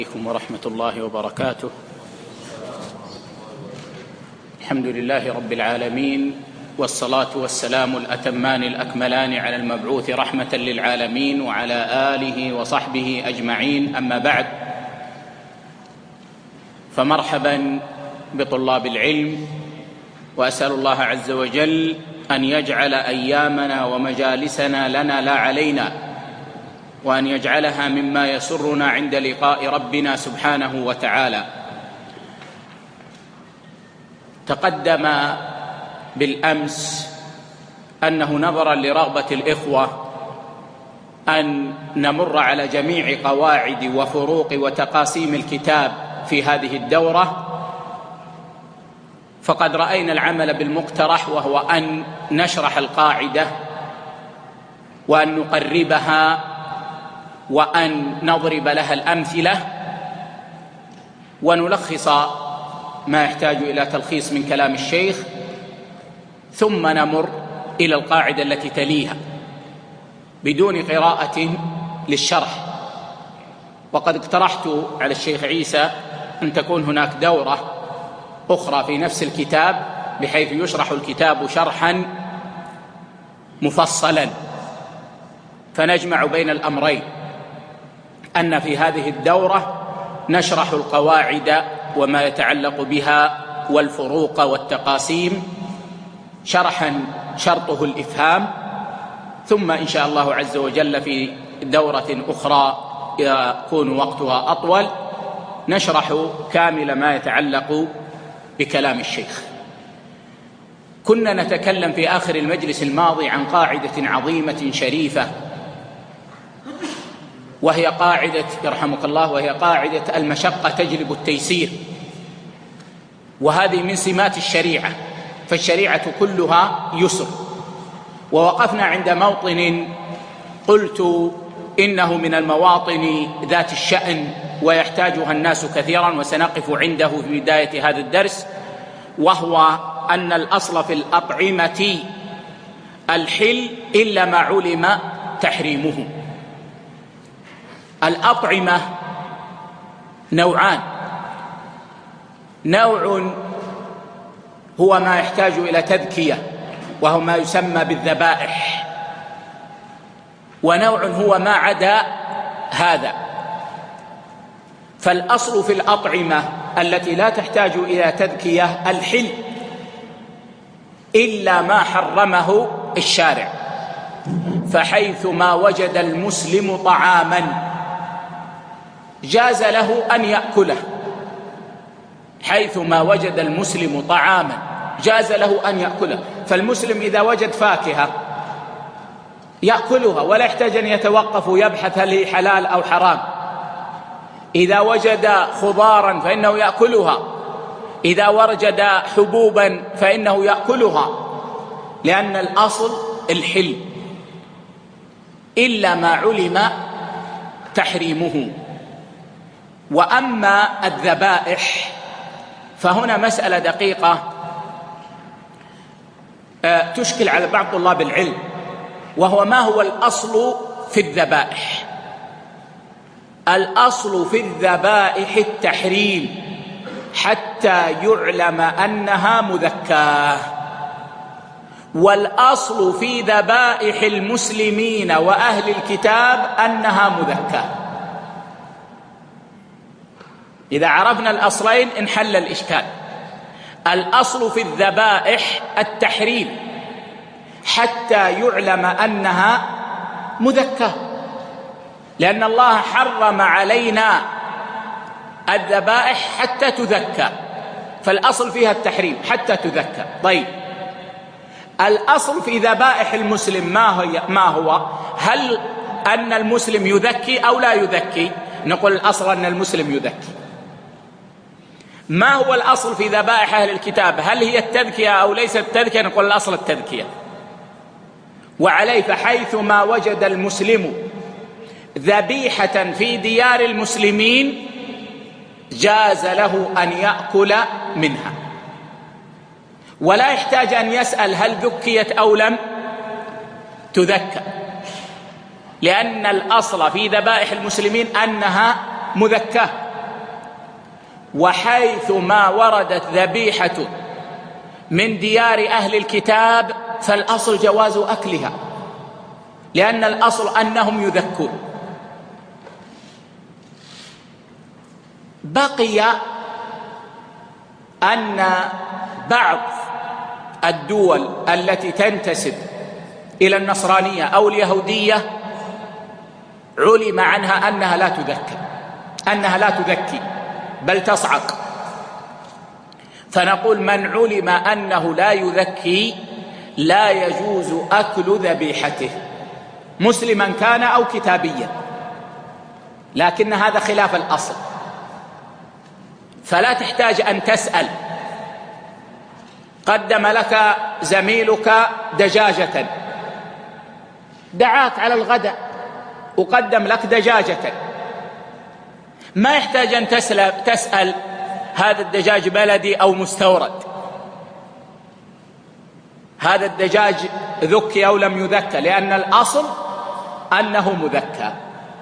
عليكم ورحمة الله وبركاته. الحمد لله رب العالمين، والصلاة والسلام الأتمان الأكملان على المبعوث رحمة للعالمين وعلى آله وصحبه أجمعين. أما بعد، فمرحبا بطلاب العلم، وأسأل الله عز وجل أن يجعل أيامنا ومجالسنا لنا لا علينا، وأن يجعلها مما يسرنا عند لقاء ربنا سبحانه وتعالى. تقدم بالأمس أنه نظرا لرغبة الإخوة أن نمر على جميع قواعد وفروق وتقاسيم الكتاب في هذه الدورة، فقد رأينا العمل بالمقترح، وهو أن نشرح القاعدة وأن نقربها وأن نضرب لها الأمثلة ونلخص ما يحتاج إلى تلخيص من كلام الشيخ، ثم نمر إلى القاعدة التي تليها بدون قراءة للشرح. وقد اقترحت على الشيخ عيسى أن تكون هناك دورة أخرى في نفس الكتاب، بحيث يشرح الكتاب شرحا مفصلا، فنجمع بين الأمرين، أن في هذه الدورة نشرح القواعد وما يتعلق بها والفروق والتقاسيم شرحا شرطه الإفهام، ثم إن شاء الله عز وجل في دورة أخرى يكون وقتها أطول نشرح كامل ما يتعلق بكلام الشيخ. كنا نتكلم في آخر المجلس الماضي عن قاعدة عظيمة شريفة، وهي قاعدة يرحمك الله، وهي قاعدة المشقة تجلب التيسير، وهذه من سمات الشريعة، فالشريعة كلها يسر. ووقفنا عند موطن قلت إنه من المواطن ذات الشأن ويحتاجها الناس كثيرا، وسنقف عنده في بداية هذا الدرس، وهو أن الأصل في الأطعمة الحل إلا ما علم تحريمه. الأطعمة نوعان: نوع هو ما يحتاج إلى تذكية وهو ما يسمى بالذبائح، ونوع هو ما عدا هذا. فالأصل في الأطعمة التي لا تحتاج إلى تذكية الحل إلا ما حرمه الشارع، فحيث ما وجد المسلم طعاما جاز له أن يأكله، حيث ما وجد المسلم طعاما جاز له أن يأكله. فالمسلم إذا وجد فاكهة يأكلها ولا يحتاج أن يتوقف ويبحث هل هي حلال أو حرام. إذا وجد خضارا فإنه يأكلها، إذا وجد حبوبا فإنه يأكلها، لأن الأصل الحل إلا ما علم تحريمه. وأما الذبائح فهنا مسألة دقيقة تشكل على بعض طلاب العلم، وهو ما هو الأصل في الذبائح. الأصل في الذبائح التحريم حتى يعلم أنها مذكاة، والأصل في ذبائح المسلمين وأهل الكتاب أنها مذكاة. إذا عرفنا الأصلين انحل الإشكال. الأصل في الذبائح التحريم حتى يعلم أنها مذكاة، لأن الله حرم علينا الذبائح حتى تذكى، فالأصل فيها التحريم حتى تذكى. طيب، الأصل في ذبائح المسلم ما هو؟ هل أن المسلم يذكي أو لا يذكي؟ نقول الأصل أن المسلم يذكي. ما هو الأصل في ذبائح أهل الكتاب؟ هل هي التذكية أو ليست التذكية؟ نقول الأصل التذكية. وعليه فحيث ما وجد المسلم ذبيحة في ديار المسلمين جاز له أن يأكل منها، ولا يحتاج أن يسأل هل ذكيت أو لم تذكى، لأن الأصل في ذبائح المسلمين أنها مذكاة. وحيث ما وردت ذبيحة من ديار أهل الكتاب فالأصل جواز أكلها، لأن الأصل أنهم يذكون. بقي أن بعض الدول التي تنتسب إلى النصرانية أو اليهودية علم عنها أنها لا تذكي بل تصعق، فنقول من علم أنه لا يذكي لا يجوز أكل ذبيحته، مسلما كان أو كتابيا، لكن هذا خلاف الأصل. فلا تحتاج أن تسأل. قدم لك زميلك دجاجة، دعاك على الغداء وقدم لك دجاجة، ما يحتاج أن تسأل هذا الدجاج بلدي أو مستورد، هذا الدجاج ذكي أو لم يذكى، لأن الأصل أنه مذكى.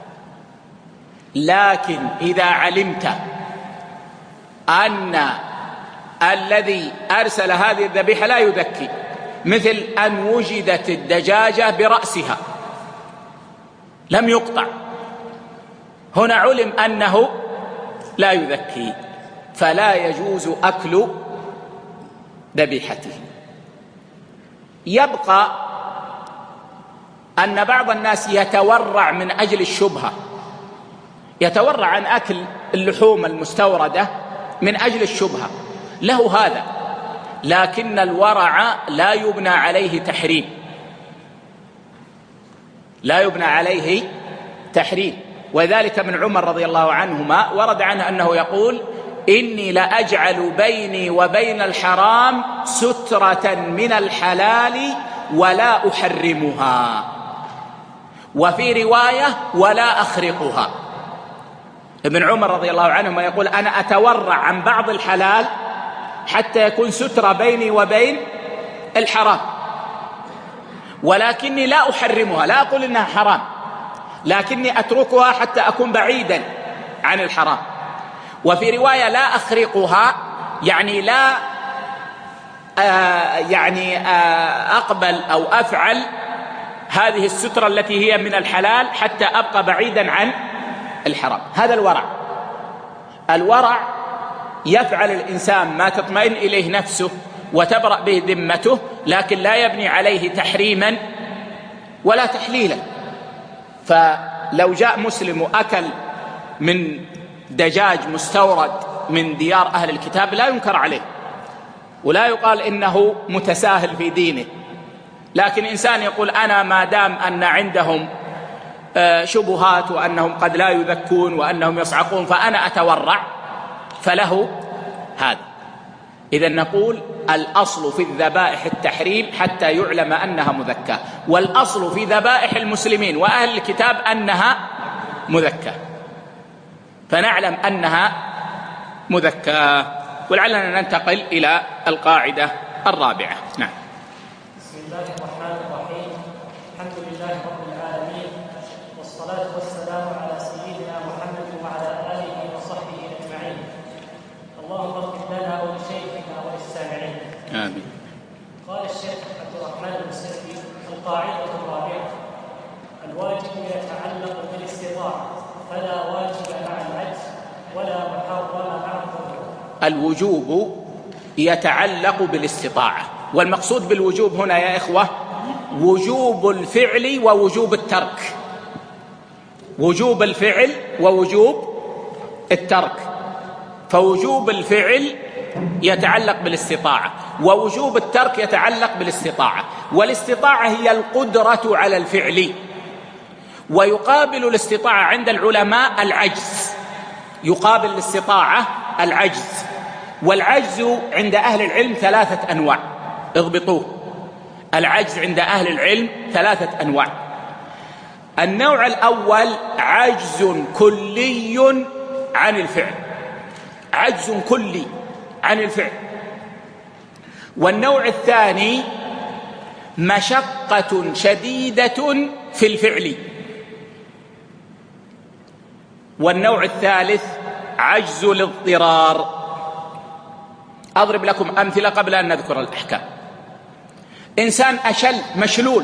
لكن إذا علمت أن الذي أرسل هذه الذبيحة لا يذكي، مثل أن وجدت الدجاجة برأسها لم يقطع، هنا علم أنه لا يذكي، فلا يجوز أكل ذبيحته. يبقى أن بعض الناس يتورع من أجل الشبهة، يتورع عن أكل اللحوم المستوردة من أجل الشبهة، له هذا، لكن الورع لا يبنى عليه تحريم، لا يبنى عليه تحريم. وذلك من عمر رضي الله عنهما ورد عنه أنه يقول: إني لأجعل بيني وبين الحرام سترة من الحلال ولا أحرمها، وفي رواية ولا أخرقها. ابن عمر رضي الله عنهما يقول: أنا أتورع عن بعض الحلال حتى يكون سترة بيني وبين الحرام، ولكني لا أحرمها، لا أقول إنها حرام، لكني أتركها حتى أكون بعيدا عن الحرام. وفي رواية لا أخرقها، يعني لا أقبل أو أفعل هذه السترة التي هي من الحلال حتى أبقى بعيدا عن الحرام. هذا الورع. الورع يفعل الإنسان ما تطمئن إليه نفسه وتبرأ به ذمته، لكن لا يبني عليه تحريما ولا تحليلا. فلو جاء مسلم وأكل من دجاج مستورد من ديار أهل الكتاب لا ينكر عليه ولا يقال إنه متساهل في دينه، لكن إنسان يقول: أنا ما دام أن عندهم شبهات وأنهم قد لا يذكون وأنهم يصعقون فأنا أتورع، فله هذا. إذن نقول الأصل في الذبائح التحريم حتى يعلم أنها مذكاة، والأصل في ذبائح المسلمين وأهل الكتاب أنها مذكاة، فنعلم أنها مذكاة. ولعلنا ننتقل إلى القاعدة الرابعة. نعم. بسم الله الرحمن الرحيم. الحمد لله رب العالمين، والصلاة والسلام على سيدنا محمد وعلى آله وصحبه أجمعين. اللهم اغفر لنا ولشيخنا وللسامعين. آمين. قال الشيخ عبد الرحمن المسلمي: القاعدة الرابعة: الواجب يتعلق بالاستطاعة، فلا واجب مع العجز ولا محرم مع الضرورة. الوجوب يتعلق بالاستطاعة، والمقصود بالوجوب هنا يا إخوة وجوب الفعل ووجوب الترك، وجوب الفعل ووجوب الترك. فوجوب الفعل يتعلق بالاستطاعة، ووجوب الترك يتعلق بالاستطاعة. والاستطاعة هي القدرة على الفعل، ويقابل الاستطاعة عند العلماء العجز، يقابل الاستطاعة العجز. والعجز عند أهل العلم 3 أنواع، اضبطوه. العجز عند أهل العلم 3 أنواع. النوع الأول عجز كلي عن الفعل، عجز كلي عن الفعل. والنوع الثاني مشقة شديدة في الفعل. والنوع الثالث عجز الاضطرار. أضرب لكم أمثلة قبل أن نذكر الأحكام. إنسان أشل مشلول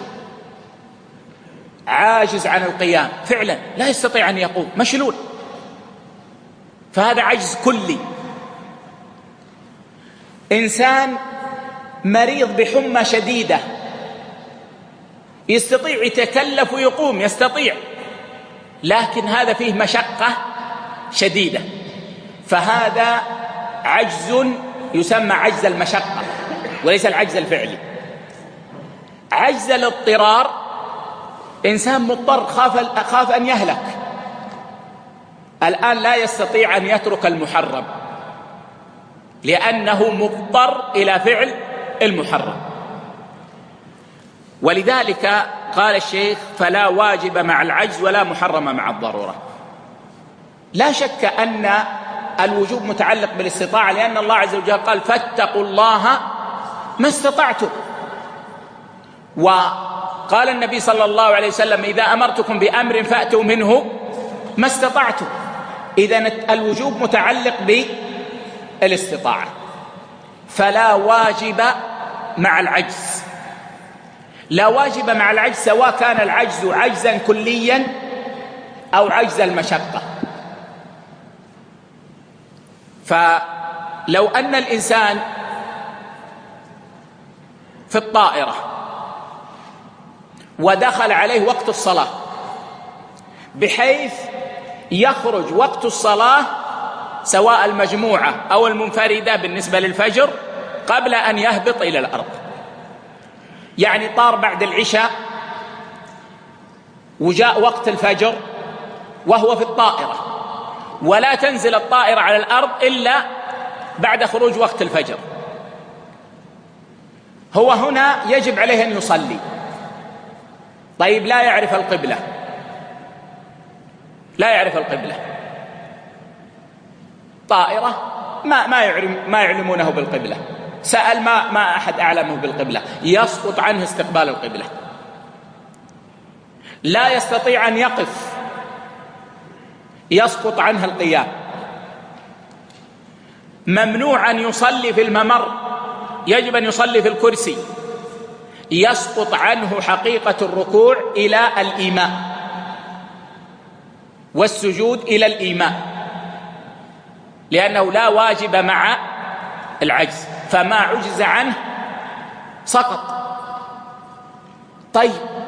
عاجز عن القيام، فعلا لا يستطيع أن يقوم، مشلول، فهذا عجز كلي. إنسان مريض بحمى شديدة يستطيع يتكلف ويقوم، يستطيع، لكن هذا فيه مشقة شديدة، فهذا عجز يسمى عجز المشقة وليس العجز الفعلي. عجز الاضطرار، إنسان مضطر، خاف أن يهلك، الآن لا يستطيع أن يترك المحرم لأنه مضطر إلى فعل المحرم. ولذلك قال الشيخ: فلا واجب مع العجز ولا محرم مع الضرورة. لا شك أن الوجوب متعلق بالاستطاعة، لأن الله عز وجل قال: فاتقوا الله ما استطعتم. وقال النبي صلى الله عليه وسلم: إذا أمرتكم بأمر فأتوا منه ما استطعتم. إذن الوجوب متعلق بالاستطاعة، فلا واجب مع العجز. لا واجب مع العجز سواء كان العجز عجزا كليا أو عجز المشقة. فلو أن الإنسان في الطائرة ودخل عليه وقت الصلاة بحيث يخرج وقت الصلاة سواء المجموعة أو المنفردة بالنسبة للفجر قبل أن يهبط إلى الأرض، يعني طار بعد العشاء وجاء وقت الفجر وهو في الطائرة، ولا تنزل الطائرة على الأرض إلا بعد خروج وقت الفجر، هو هنا يجب عليه أن يصلي. طيب لا يعرف القبلة، لا يعرف القبلة، طائرة ما يعلمونه بالقبلة، سأل ما أحد أعلمه بالقبلة، يسقط عنه استقبال القبلة، لا يستطيع أن يقف، يسقط عنه القيام، ممنوع أن يصلي في الممر، يجب أن يصلي في الكرسي، يسقط عنه حقيقة الركوع إلى الإيماء والسجود إلى الإيماء، لأنه لا واجب مع العجز، فما عجز عنه سقط. طيب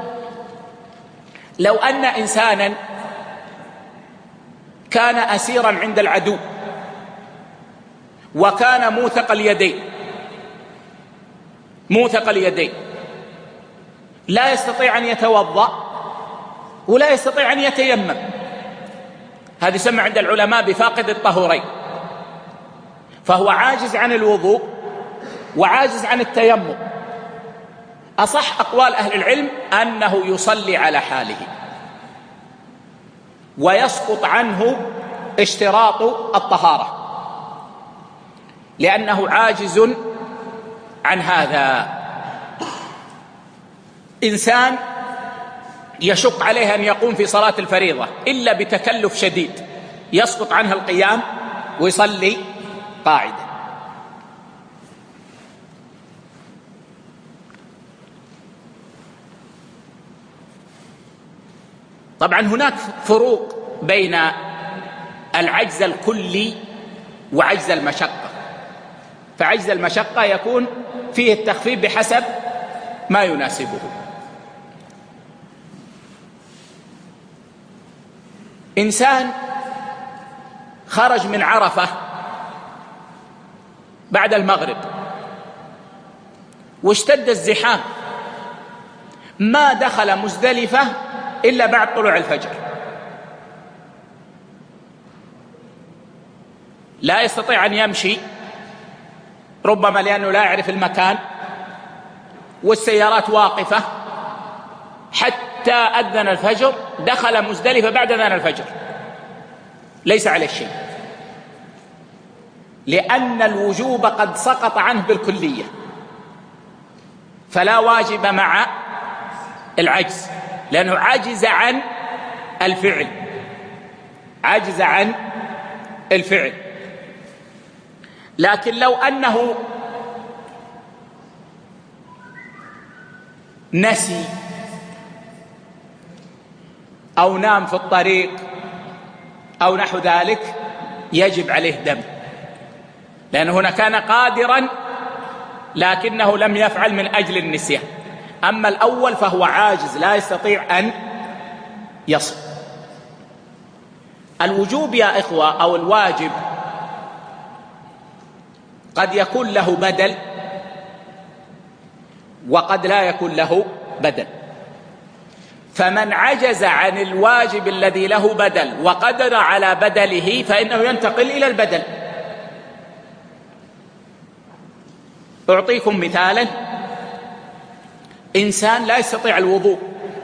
لو أن إنسانا كان أسيرا عند العدو وكان موثق اليدين، لا يستطيع أن يتوضأ ولا يستطيع أن يتيمم، هذا يسمى عند العلماء بفاقد الطهورين، فهو عاجز عن الوضوء وعاجز عن التيمم. أصح أقوال أهل العلم أنه يصلي على حاله ويسقط عنه اشتراط الطهارة لأنه عاجز عن هذا. إنسان يشق عليه أن يقوم في صلاة الفريضة إلا بتكلف شديد، يسقط عنه القيام ويصلي قاعدة. طبعا هناك فروق بين العجز الكلي وعجز المشقة، فعجز المشقة يكون فيه التخفيف بحسب ما يناسبه. إنسان خرج من عرفة بعد المغرب واشتد الزحام، ما دخل مزدلفة إلا بعد طلوع الفجر، لا يستطيع أن يمشي، ربما لأنه لا يعرف المكان والسيارات واقفة، حتى أذن الفجر دخل مزدلفة بعد أذان الفجر، ليس عليه شيء، لأن الوجوب قد سقط عنه بالكلية، فلا واجب مع العجز، لأنه عجز عن الفعل، عجز عن الفعل. لكن لو أنه نسي أو نام في الطريق أو نحو ذلك يجب عليه دم، لأنه هنا كان قادرا لكنه لم يفعل من أجل النسيان. أما الأول فهو عاجز لا يستطيع أن يصل. الوجوب يا إخوة أو الواجب قد يكون له بدل وقد لا يكون له بدل. فمن عجز عن الواجب الذي له بدل وقدر على بدله فإنه ينتقل إلى البدل. أعطيكم مثالا: إنسان لا يستطيع الوضوء،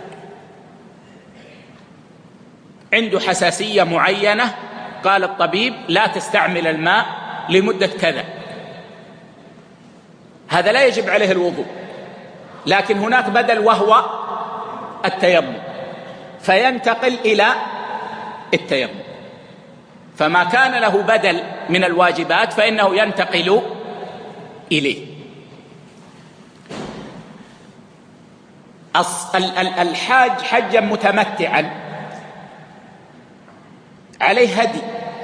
عنده حساسية معينة، قال الطبيب لا تستعمل الماء لمدة كذا، هذا لا يجب عليه الوضوء، لكن هناك بدل وهو التيمم، فينتقل إلى التيمم. فما كان له بدل من الواجبات فإنه ينتقل إليه. الحاج حجا متمتعا عليه هدي،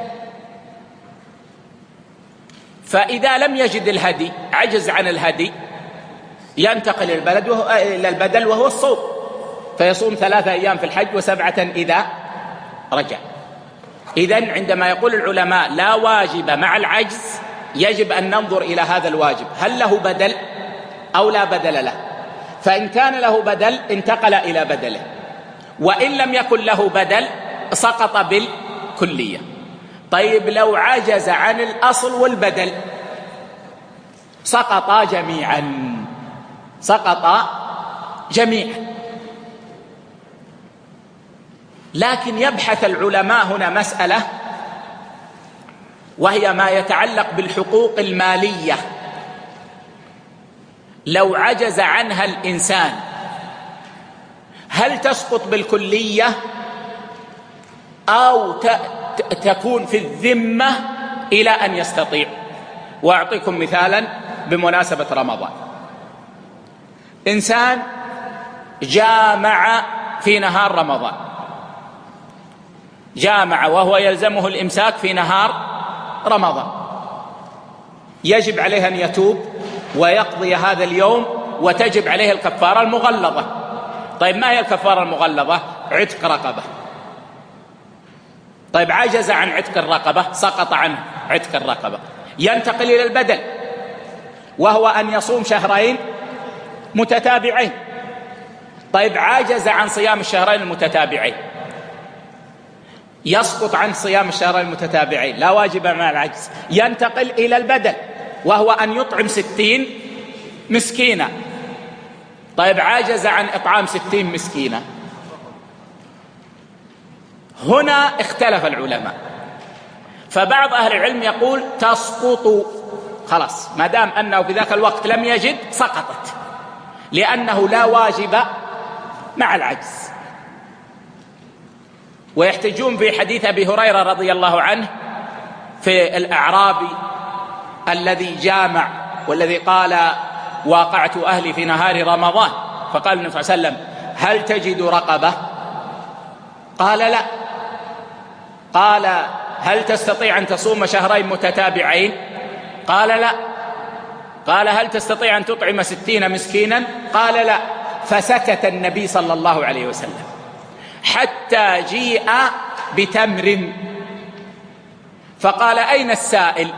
فإذا لم يجد الهدي عجز عن الهدي ينتقل إلى البدل وهو الصوم، فيصوم 3 أيام في الحج و7 إذا رجع. إذن عندما يقول العلماء لا واجب مع العجز يجب أن ننظر إلى هذا الواجب هل له بدل أو لا بدل له. فإن كان له بدل انتقل إلى بدله، وإن لم يكن له بدل سقط بالكلية. طيب لو عجز عن الأصل والبدل سقطا جميعا. لكن يبحث العلماء هنا مسألة، وهي ما يتعلق بالحقوق المالية. لو عجز عنها الإنسان هل تسقط بالكلية أو تكون في الذمة إلى أن يستطيع؟ وأعطيكم مثالا بمناسبة رمضان. إنسان جامع في نهار رمضان، جامع وهو يلزمه الإمساك في نهار رمضان، يجب عليه أن يتوب ويقضي هذا اليوم وتجب عليه الكفارة المغلظة. طيب ما هي الكفارة المغلظة؟ عتق رقبة. طيب عجز عن عتق الرقبة، سقط عنه عتق الرقبة، ينتقل إلى البدل وهو أن يصوم 2 متتابعين. طيب عجز عن صيام 2 المتتابعين، يسقط عن صيام 2 المتتابعين، لا واجب مع العجز، ينتقل إلى البدل وهو أن يطعم 60 مسكينا. طيب عجز عن إطعام 60 مسكينا. هنا اختلف العلماء، فبعض أهل العلم يقول تسقط، خلاص ما دام أنه في ذاك الوقت لم يجد سقطت، لأنه لا واجب مع العجز. ويحتجون في حديث أبي هريرة رضي الله عنه في الأعرابي الذي جامع والذي قال واقعت أهلي في نهار رمضان، فقال النبي صلى الله عليه وسلم هل تجد رقبة؟ قال لا. قال هل تستطيع أن تصوم 2 متتابعين؟ قال لا. قال هل تستطيع أن تطعم 60 مسكينا؟ قال لا. فسكت النبي صلى الله عليه وسلم حتى جيء بتمر، فقال أين السائل؟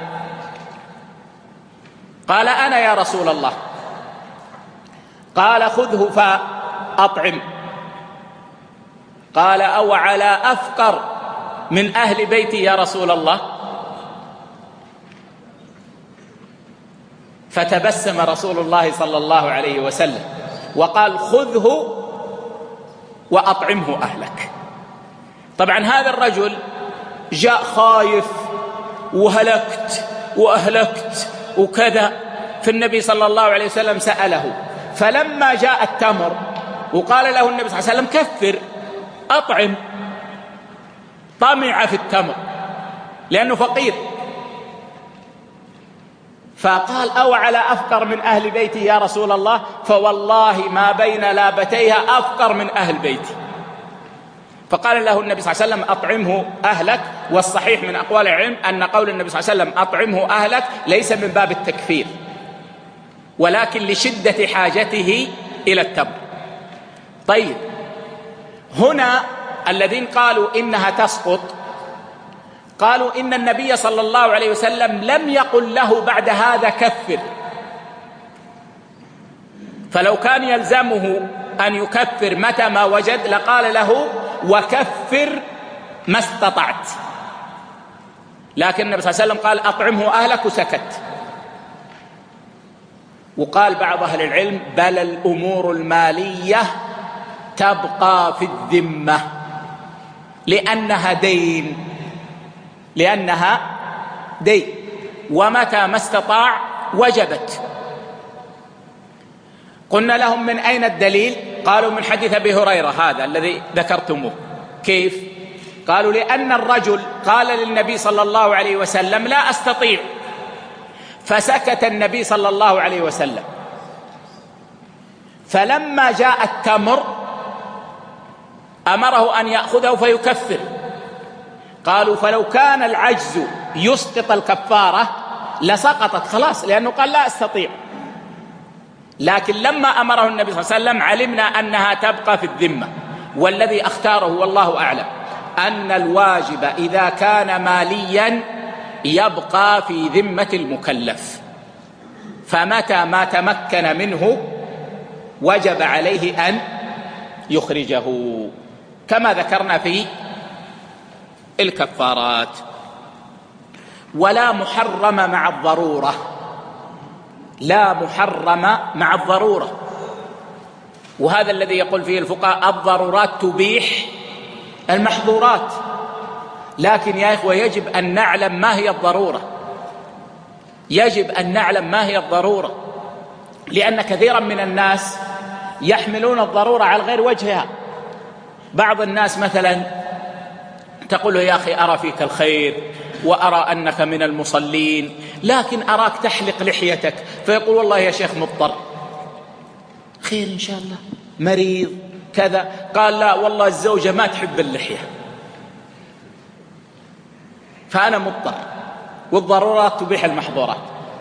قال أنا يا رسول الله. قال خذه فأطعم. قال أو على أفقر من أهل بيتي يا رسول الله؟ فتبسم رسول الله صلى الله عليه وسلم وقال خذه وأطعمه أهلك. طبعا هذا الرجل جاء خايف وهلكت وأهلكت وكذا، فالنبي صلى الله عليه وسلم سأله، فلما جاء التمر وقال له النبي صلى الله عليه وسلم كفر أطعم، طمع في التمر لأنه فقير. فقال: أو على أفقر من أهل بيتي يا رسول الله؟ فوالله ما بين لابتيها أفقر من أهل بيتي. فقال له النبي صلى الله عليه وسلم: أطعمه أهلك. والصحيح من أقوال العلم أن قول النبي صلى الله عليه وسلم أطعمه أهلك ليس من باب التكفير، ولكن لشدة حاجته إلى التمر. طيب، هنا الذين قالوا إنها تسقط قالوا إن النبي صلى الله عليه وسلم لم يقل له بعد هذا كفر، فلو كان يلزمه أن يكفر متى ما وجد لقال له: وكفر ما استطعت. لكن النبي صلى الله عليه وسلم قال: أطعمه أهلك، وسكت. وقال بعض أهل العلم: بل الأمور المالية تبقى في الذمة لأنها دين، ومتى ما استطاع وجبت. قلنا لهم: من أين الدليل؟ قالوا: من حديث أبي هريرة هذا الذي ذكرتموه. كيف؟ قالوا: لأن الرجل قال للنبي صلى الله عليه وسلم: لا أستطيع، فسكت النبي صلى الله عليه وسلم. فلما جاء التمر أمره أن يأخذه فيكفر. قالوا: فلو كان العجز يسقط الكفارة لسقطت خلاص، لأنه قال: لا أستطيع. لكن لما أمره النبي صلى الله عليه وسلم علمنا أنها تبقى في الذمة. والذي اختاره والله أعلم أن الواجب إذا كان ماليا يبقى في ذمة المكلف، فمتى ما تمكن منه وجب عليه أن يخرجه، كما ذكرنا في الكفارات. ولا محرم مع الضرورة، لا محرم مع الضرورة، وهذا الذي يقول فيه الفقهاء: الضرورات تبيح المحظورات. لكن يا إخوة يجب أن نعلم ما هي الضرورة، يجب أن نعلم ما هي الضرورة، لأن كثيرا من الناس يحملون الضرورة على غير وجهها. بعض الناس مثلا تقول له: يا أخي أرى فيك الخير وأرى أنك من المصلين، لكن أراك تحلق لحيتك. فيقول: والله يا شيخ مضطر. خير إن شاء الله، مريض كذا. قال: لا والله الزوجة ما تحب اللحية، فأنا مضطر، والضرورات تبيح المحظورات.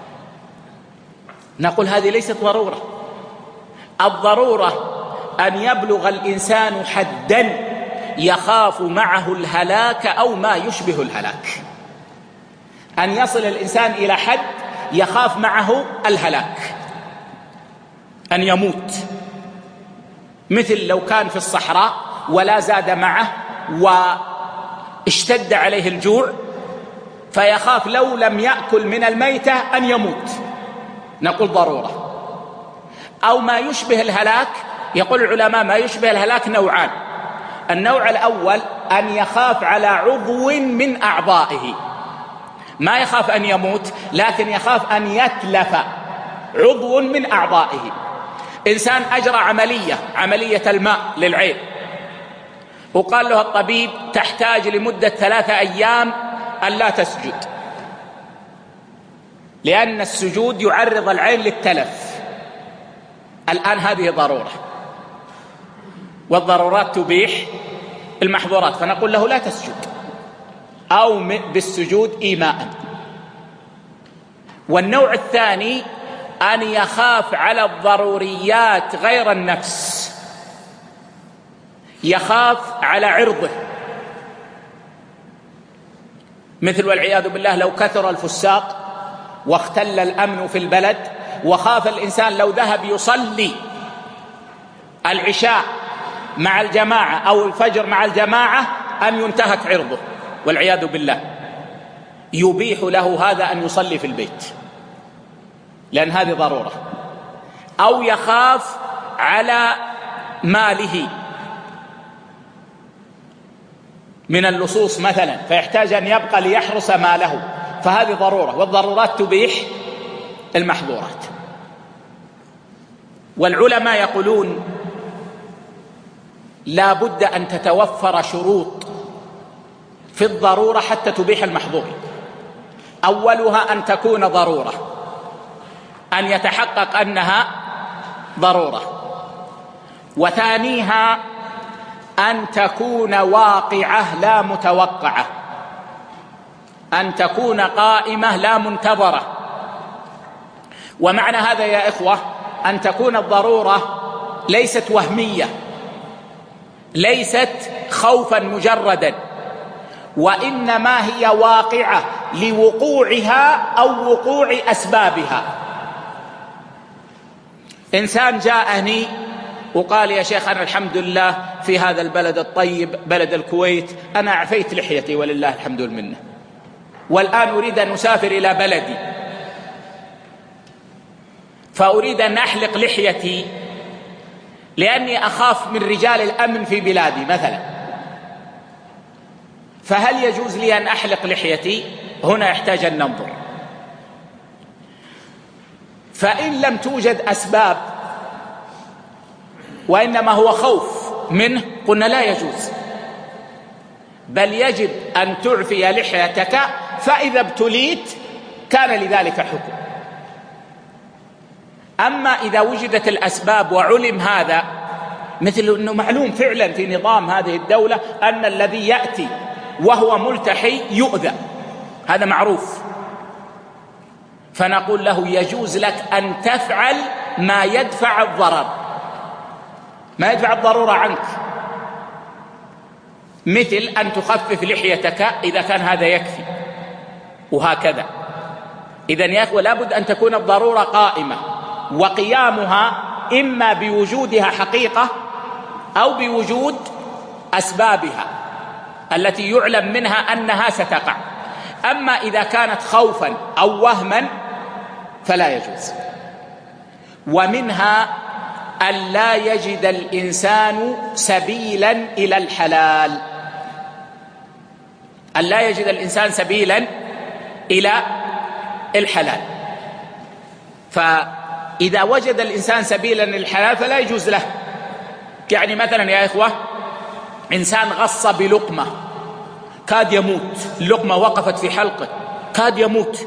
نقول: هذه ليست ضرورة. الضرورة أن يبلغ الإنسان حداً يخاف معه الهلاك أو ما يشبه الهلاك، أن يصل الإنسان إلى حد يخاف معه الهلاك، أن يموت. مثل لو كان في الصحراء ولا زاد معه واشتد عليه الجوع، فيخاف لو لم يأكل من الميتة أن يموت، نقول ضرورة. أو ما يشبه الهلاك، يقول العلماء ما يشبه الهلاك نوعان: النوع الأول أن يخاف على عضو من أعضائه، ما يخاف أن يموت لكن يخاف أن يتلف عضو من أعضائه. إنسان أجرى عملية الماء للعين، وقال له الطبيب: تحتاج لمدة 3 أيام أن لا تسجد، لأن السجود يعرض العين للتلف. الآن هذه ضرورة، والضرورات تبيح المحظورات، فنقول له: لا تسجد، أو بالسجود إيماء. والنوع الثاني أن يخاف على الضروريات غير النفس، يخاف على عرضه، مثل والعياذ بالله لو كثر الفساق واختل الأمن في البلد، وخاف الإنسان لو ذهب يصلي العشاء مع الجماعة أو الفجر مع الجماعة أن ينتهك عرضه والعياذ بالله، يبيح له هذا أن يصلي في البيت، لأن هذه ضرورة. أو يخاف على ماله من اللصوص مثلا، فيحتاج أن يبقى ليحرس ماله، فهذه ضرورة، والضرورات تبيح المحظورات. والعلماء يقولون: لا بد أن تتوفر شروط في الضرورة حتى تبيح المحظور. أولها أن تكون ضرورة، أن يتحقق أنها ضرورة. وثانيها أن تكون واقعة لا متوقعة، أن تكون قائمة لا منتظرة. ومعنى هذا يا إخوة أن تكون الضرورة ليست وهمية، ليست خوفا مجردا، وإنما هي واقعة لوقوعها أو وقوع أسبابها. إنسان جاءني وقال يا شيخ أنا الحمد لله في هذا البلد الطيب بلد الكويت أنا أعفيت لحيتي ولله الحمد والمنة، والآن أريد أن أسافر إلى بلدي، فأريد أن أحلق لحيتي لأني أخاف من رجال الأمن في بلادي مثلا، فهل يجوز لي أن أحلق لحيتي؟ هنا يحتاج أن ننظر. فإن لم توجد أسباب وإنما هو خوف منه قلنا لا يجوز، بل يجب أن تعفي لحيتك، فإذا ابتليت كان لذلك حكم. أما إذا وجدت الأسباب وعلم هذا، مثل أنه معلوم فعلا في نظام هذه الدولة أن الذي يأتي وهو ملتحي يؤذى، هذا معروف، فنقول له يجوز لك أن تفعل ما يدفع الضرر، ما يدفع الضرورة عنك، مثل أن تخفف لحيتك إذا كان هذا يكفي، وهكذا. إذن يا أخوة لابد أن تكون الضرورة قائمة، وقيامها إما بوجودها حقيقة أو بوجود أسبابها التي يعلم منها أنها ستقع. أما إذا كانت خوفا أو وهما فلا يجوز. ومنها أن لا يجد الإنسان سبيلا إلى الحلال، أن لا يجد الإنسان سبيلا إلى الحلال. فإذا وجد الإنسان سبيلا إلى الحلال فلا يجوز له. يعني مثلا يا إخوة إنسان غص بلقمة كاد يموت، اللقمة وقفت في حلقه كاد يموت،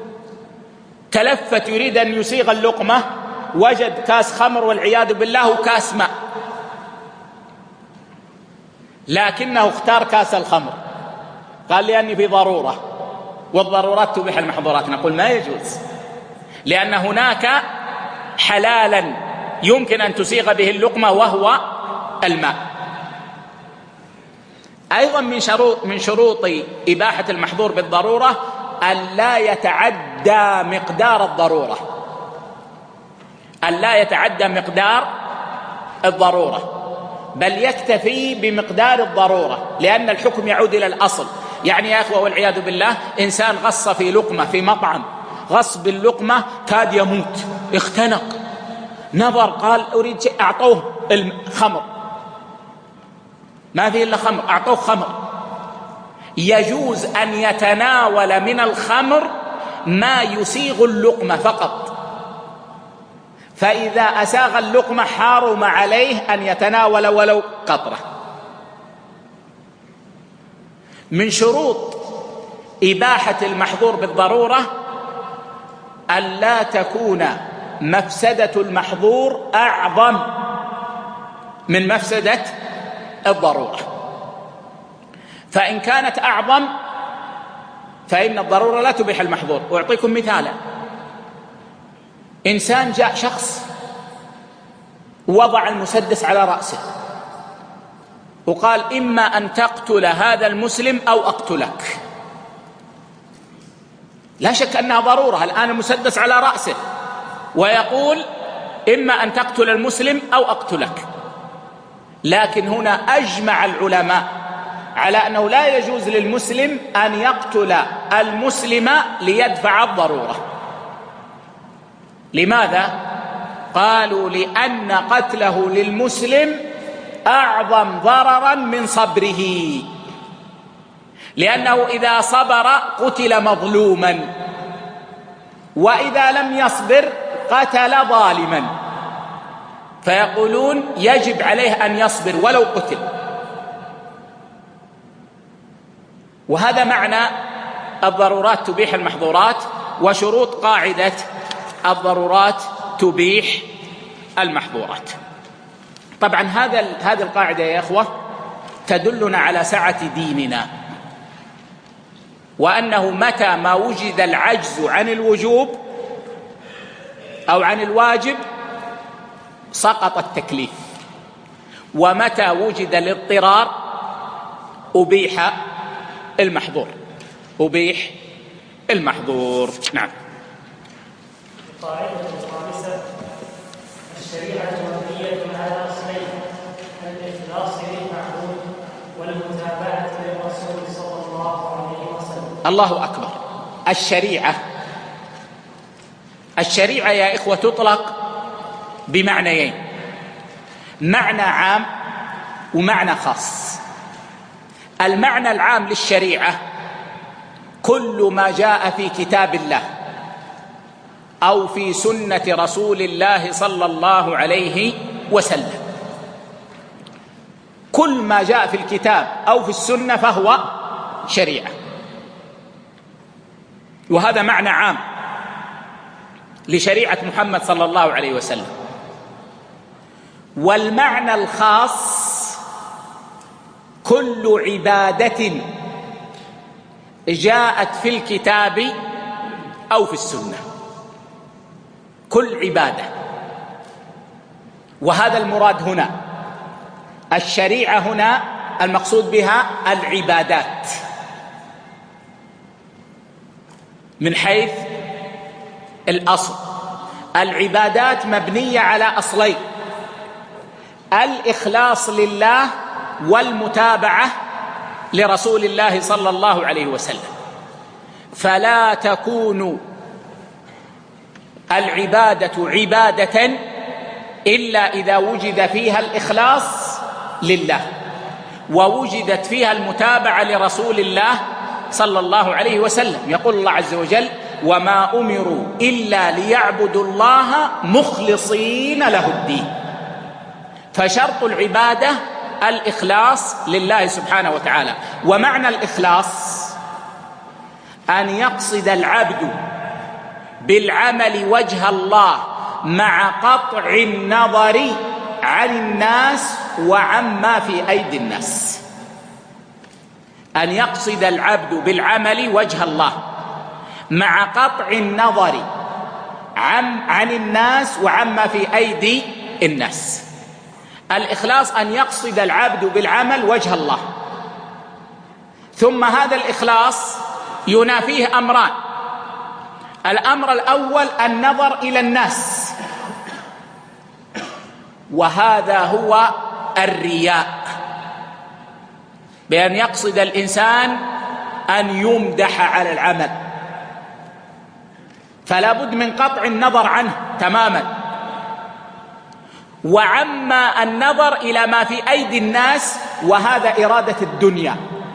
تلفت يريد أن يسيغ اللقمة، وجد كاس خمر والعياذ بالله وكاس ماء، لكنه اختار كاس الخمر، قال لأني في ضرورة والضرورات تبيح المحظورات. نقول ما يجوز، لأن هناك حلالا يمكن أن تسيغ به اللقمة وهو الماء. أيضا من شروط إباحة المحظور بالضرورة أن لا يتعدى مقدار الضرورة، أن لا يتعدى مقدار الضرورة، بل يكتفي بمقدار الضرورة، لأن الحكم يعود إلى الأصل. يعني يا أخوة والعياذ بالله إنسان غص في لقمة في مطعم، غص باللقمة كاد يموت، اختنق، نظر قال أريد شيء، أعطوه الخمر، ما فيه إلا خمر، أعطوه خمر. يجوز أن يتناول من الخمر ما يسيغ اللقمة فقط، فإذا أساغ اللقمة حرم عليه أن يتناول ولو قطرة. من شروط إباحة المحظور بالضرورة أن لا تكون مفسدة المحظور أعظم من مفسدة الضرورة، فإن كانت أعظم فإن الضرورة لا تبيح المحظور. وأعطيكم مثالا، إنسان جاء شخص وضع المسدس على رأسه وقال إما أن تقتل هذا المسلم أو أقتلك، لا شك أنها ضرورة، الآن المسدس على رأسه ويقول إما أن تقتل المسلم أو أقتلك. لكن هنا أجمع العلماء على أنه لا يجوز للمسلم أن يقتل المسلم ليدفع الضرورة. لماذا؟ قالوا لأن قتله للمسلم أعظم ضررا من صبره، لأنه إذا صبر قتل مظلوما، وإذا لم يصبر قتل ظالما، فيقولون يجب عليه أن يصبر ولو قتل. وهذا معنى الضرورات تبيح المحظورات وشروط قاعدة الضرورات تبيح المحظورات. طبعا هذه القاعدة يا إخوة تدلنا على سعة ديننا، وأنه متى ما وجد العجز عن الوجوب أو عن الواجب سقط التكليف، ومتى وجد الاضطرار أبيح المحظور. نعم. القاعدة الخامسة: الشريعة مبنية على أصلين: الإخلاص للمعبود والمتابعة للرسول صلى الله عليه وسلم. الله أكبر. الشريعة يا إخوة تطلق بمعنيين: معنى عام ومعنى خاص. المعنى العام للشريعة كل ما جاء في كتاب الله أو في سنة رسول الله صلى الله عليه وسلم. كل ما جاء في الكتاب أو في السنة فهو شريعة، وهذا معنى عام لشريعة محمد صلى الله عليه وسلم. والمعنى الخاص كل عبادة جاءت في الكتاب أو في السنة، كل عبادة. وهذا المراد هنا. الشريعة هنا المقصود بها العبادات من حيث الأصل. العبادات مبنية على أصلين: الإخلاص لله والمتابعة لرسول الله صلى الله عليه وسلم. فلا تكون العبادة عبادة إلا إذا وجد فيها الإخلاص لله ووجدت فيها المتابعة لرسول الله صلى الله عليه وسلم. يقول الله عز وجل: وما أمروا إلا ليعبدوا الله مخلصين له الدين. فشرط العبادة الإخلاص لله سبحانه وتعالى. ومعنى الإخلاص أن يقصد العبد بالعمل وجه الله مع قطع النظر عن الناس وعما في أيدي الناس. أن يقصد العبد بالعمل وجه الله مع قطع النظر عن الناس وعما في أيدي الناس. الإخلاص أن يقصد العبد بالعمل وجه الله، ثم هذا الإخلاص ينافيه أمران: الأمر الأول النظر إلى الناس، وهذا هو الرياء، بأن يقصد الإنسان أن يمدح على العمل، فلا بد من قطع النظر عنه تماما، وعما النظر إلى ما في أيدي الناس، وهذا إرادة الدنيا.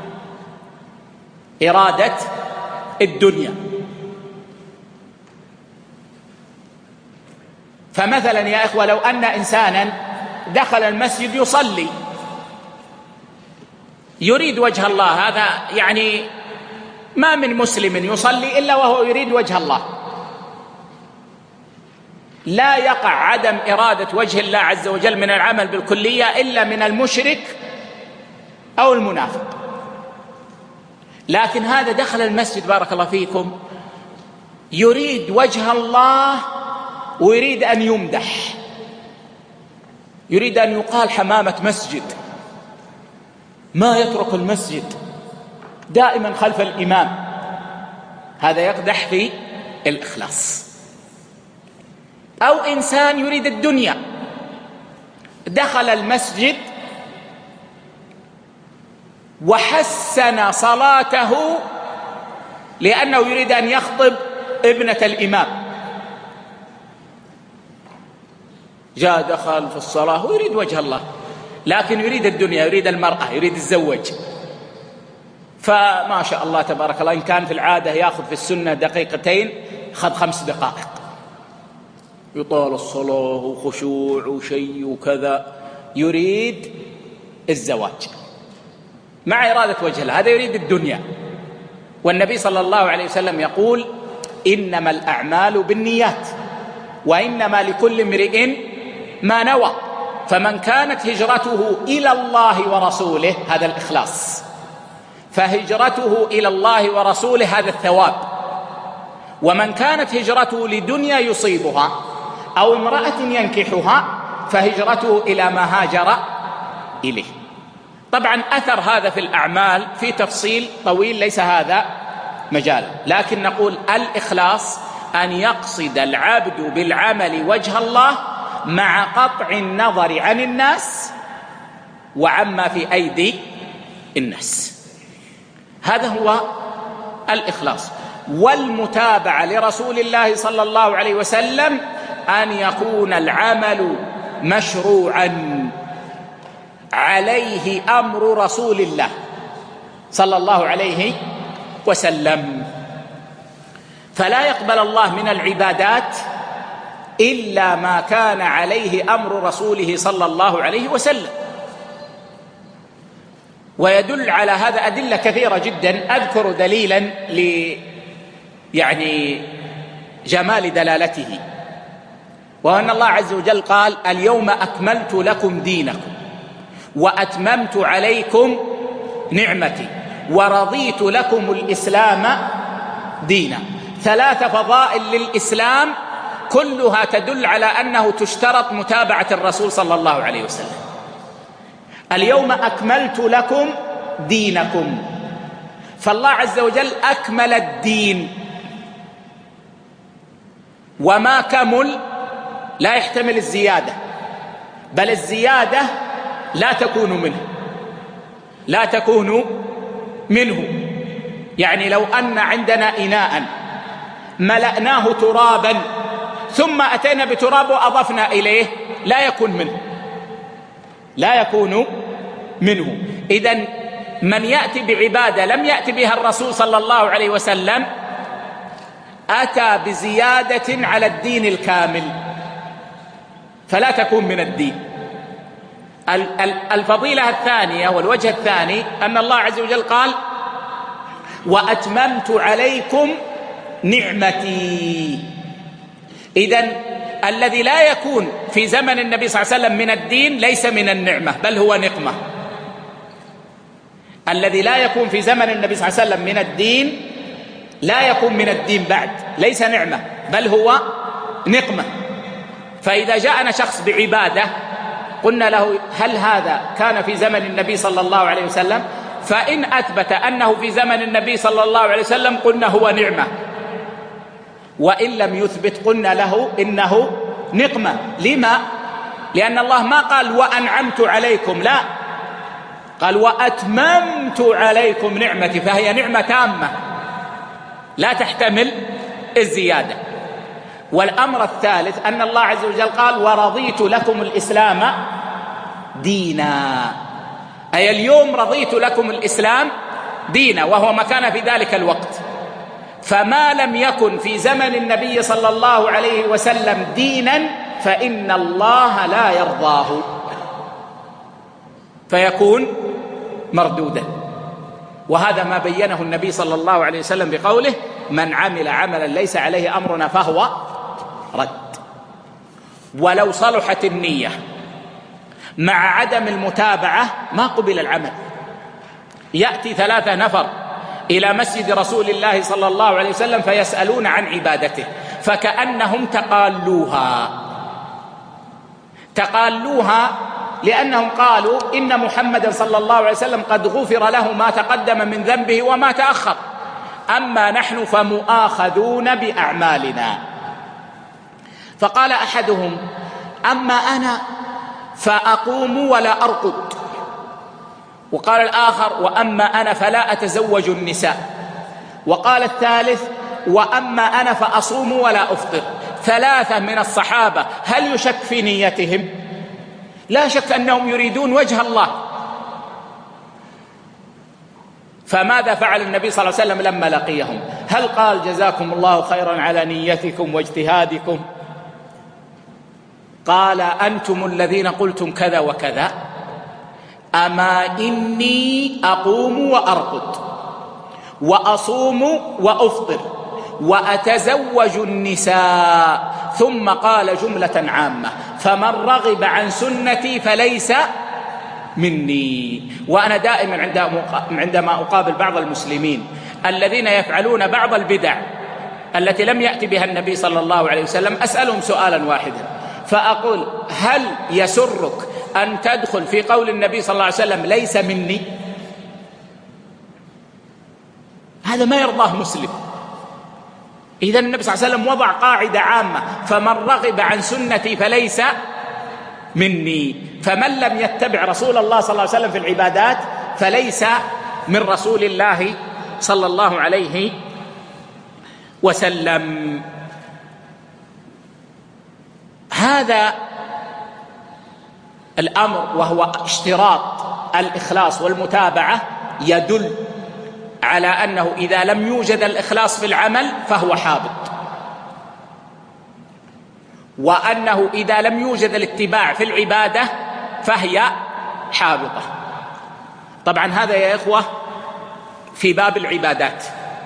إرادة الدنيا. فمثلا يا إخوة لو أن إنسانا دخل المسجد يصلي يريد وجه الله، هذا يعني ما من مسلم يصلي إلا وهو يريد وجه الله. لا يقع عدم إرادة وجه الله عز وجل من العمل بالكلية إلا من المشرك أو المنافق. لكن هذا دخل المسجد بارك الله فيكم يريد وجه الله ويريد أن يمدح، يريد أن يقال حمامة مسجد، ما يترك المسجد، دائما خلف الإمام. هذا يقدح في الإخلاص. أو إنسان يريد الدنيا دخل المسجد وحسن صلاته لأنه يريد أن يخطب ابنة الإمام، جاء دخل في الصلاة ويريد وجه الله، لكن يريد الدنيا، يريد المرأة، يريد الزوج. فما شاء الله تبارك الله، إن كان في العادة يأخذ في السنة دقيقتين خذ 5 دقائق، يطال الصلاة وخشوع وشيء وكذا، يريد الزواج مع إرادة وجه الله. هذا يريد الدنيا. والنبي صلى الله عليه وسلم يقول: إنما الأعمال بالنيات وإنما لكل امرئ ما نوى، فمن كانت هجرته إلى الله ورسوله، هذا الإخلاص، فهجرته إلى الله ورسوله، هذا الثواب. ومن كانت هجرته لدنيا يصيبها أو امرأة ينكحها فهجرته إلى ما هاجر إليه. طبعا أثر هذا في الأعمال في تفصيل طويل ليس هذا مجال، لكن نقول الإخلاص أن يقصد العبد بالعمل وجه الله مع قطع النظر عن الناس وعما في أيدي الناس، هذا هو الإخلاص. والمتابعة لرسول الله صلى الله عليه وسلم أن يكون العمل مشروعا عليه أمر رسول الله صلى الله عليه وسلم، فلا يقبل الله من العبادات إلا ما كان عليه أمر رسوله صلى الله عليه وسلم. ويدل على هذا أدلة كثيرة جدا، أذكر دليلا جمال دلالته، وأن الله عز وجل قال: اليوم أكملت لكم دينكم وأتممت عليكم نعمتي ورضيت لكم الإسلام دينا. 3 فضائل للإسلام كلها تدل على أنه تشترط متابعة الرسول صلى الله عليه وسلم. اليوم أكملت لكم دينكم، فالله عز وجل أكمل الدين، وما كمل لا يحتمل الزيادة، بل الزيادة لا تكون منه. يعني لو أن عندنا إناء ملأناه ترابا ثم أتينا بتراب وأضفنا إليه لا يكون منه. إذن من يأتي بعبادة لم يأتي بها الرسول صلى الله عليه وسلم أتى بزيادة على الدين الكامل، فلا تكون من الدين. الفضيلة الثانية والوجه الثاني أن الله عز وجل قال: وأتممت عليكم نعمتي. إذن الذي لا يكون في زمن النبي صلى الله عليه وسلم من الدين ليس من النعمة بل هو نقمة. الذي لا يكون في زمن النبي صلى الله عليه وسلم من الدين لا يكون من الدين بعد، ليس نعمة بل هو نقمة. فإذا جاءنا شخص بعبادة قلنا له: هل هذا كان في زمن النبي صلى الله عليه وسلم؟ فإن أثبت أنه في زمن النبي صلى الله عليه وسلم قلنا هو نعمة، وإن لم يثبت قلنا له إنه نقمة. لما؟ لأن الله ما قال وأنعمت عليكم، لا، قال وأتممت عليكم نعمتي، فهي نعمة تامة لا تحتمل الزيادة. والأمر الثالث أن الله عز وجل قال: ورضيت لكم الإسلام دينا، أي اليوم رضيت لكم الإسلام دينا، وهو ما كان في ذلك الوقت. فما لم يكن في زمن النبي صلى الله عليه وسلم دينا فإن الله لا يرضاه، فيكون مردودا. وهذا ما بينه النبي صلى الله عليه وسلم بقوله: من عمل عملا ليس عليه أمرنا فهو رد. ولو صلحت النية مع عدم المتابعة ما قبل العمل. يأتي 3 نفر إلى مسجد رسول الله صلى الله عليه وسلم فيسألون عن عبادته، فكأنهم تقالوها لأنهم قالوا إن محمدا صلى الله عليه وسلم قد غفر له ما تقدم من ذنبه وما تأخر، أما نحن فمؤاخذون بأعمالنا. فقال أحدهم: أما أنا فأقوم ولا أرقد. وقال الآخر: وأما أنا فلا أتزوج النساء. وقال الثالث: وأما أنا فأصوم ولا أفطر. 3 من الصحابة، هل يشك في نيتهم؟ لا شك أنهم يريدون وجه الله. فماذا فعل النبي صلى الله عليه وسلم لما لقيهم؟ هل قال: جزاكم الله خيرا على نيتكم واجتهادكم؟ قال: أنتم الذين قلتم كذا وكذا، أما إني أقوم وأرقد وأصوم وأفطر وأتزوج النساء، ثم قال جملة عامة: فمن رغب عن سنتي فليس مني. وأنا دائما عندما أقابل بعض المسلمين الذين يفعلون بعض البدع التي لم يأتي بها النبي صلى الله عليه وسلم أسألهم سؤالا واحدا، فأقول: هل يسرك أن تدخل في قول النبي صلى الله عليه وسلم ليس مني؟ هذا ما يرضاه مسلم. إذن النبي صلى الله عليه وسلم وضع قاعدة عامة: فمن رغب عن سنتي فليس مني. فمن لم يتبع رسول الله صلى الله عليه وسلم في العبادات فليس من رسول الله صلى الله عليه وسلم. هذا الأمر وهو اشتراط الإخلاص والمتابعة يدل على أنه إذا لم يوجد الإخلاص في العمل فهو حابط، وأنه إذا لم يوجد الاتباع في العبادة فهي حابطة. طبعا هذا يا إخوة في باب العبادات.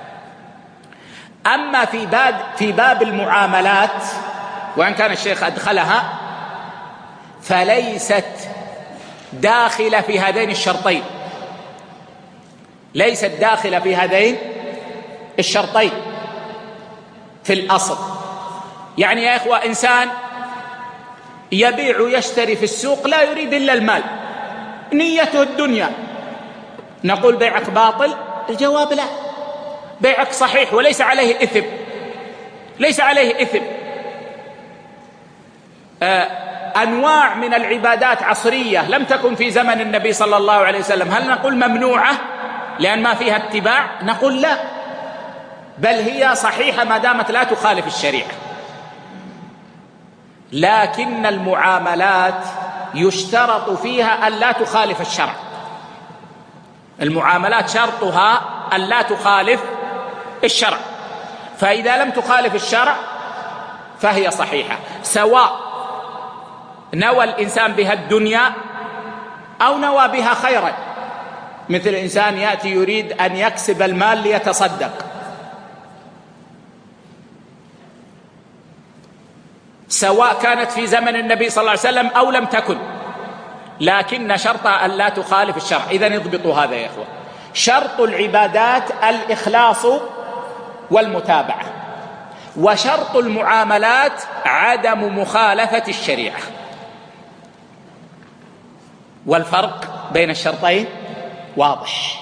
أما في باب المعاملات، وإن كان الشيخ أدخلها، فليست داخلة في هذين الشرطين، ليست داخلة في هذين الشرطين في الأصل. يعني يا إخوة إنسان يبيع ويشتري في السوق لا يريد إلا المال، نيته الدنيا، نقول بيعك باطل؟ الجواب لا، بيعك صحيح وليس عليه إثم، ليس عليه إثم. أنواع من العبادات عصرية لم تكن في زمن النبي صلى الله عليه وسلم، هل نقول ممنوعة لأن ما فيها اتباع؟ نقول لا، بل هي صحيحة ما دامت لا تخالف الشريعة. لكن المعاملات يشترط فيها أن لا تخالف الشرع. المعاملات شرطها أن لا تخالف الشرع، فإذا لم تخالف الشرع فهي صحيحة، سواء نوى الإنسان بها الدنيا أو نوى بها خيرا. مثل إنسان يأتي يريد أن يكسب المال ليتصدق، سواء كانت في زمن النبي صلى الله عليه وسلم أو لم تكن، لكن شرطها أن لا تخالف الشرع. إذن اضبطوا هذا يا إخوة: شرط العبادات الإخلاص والمتابعة، وشرط المعاملات عدم مخالفة الشريعة. والفرق بين الشرطين واضح،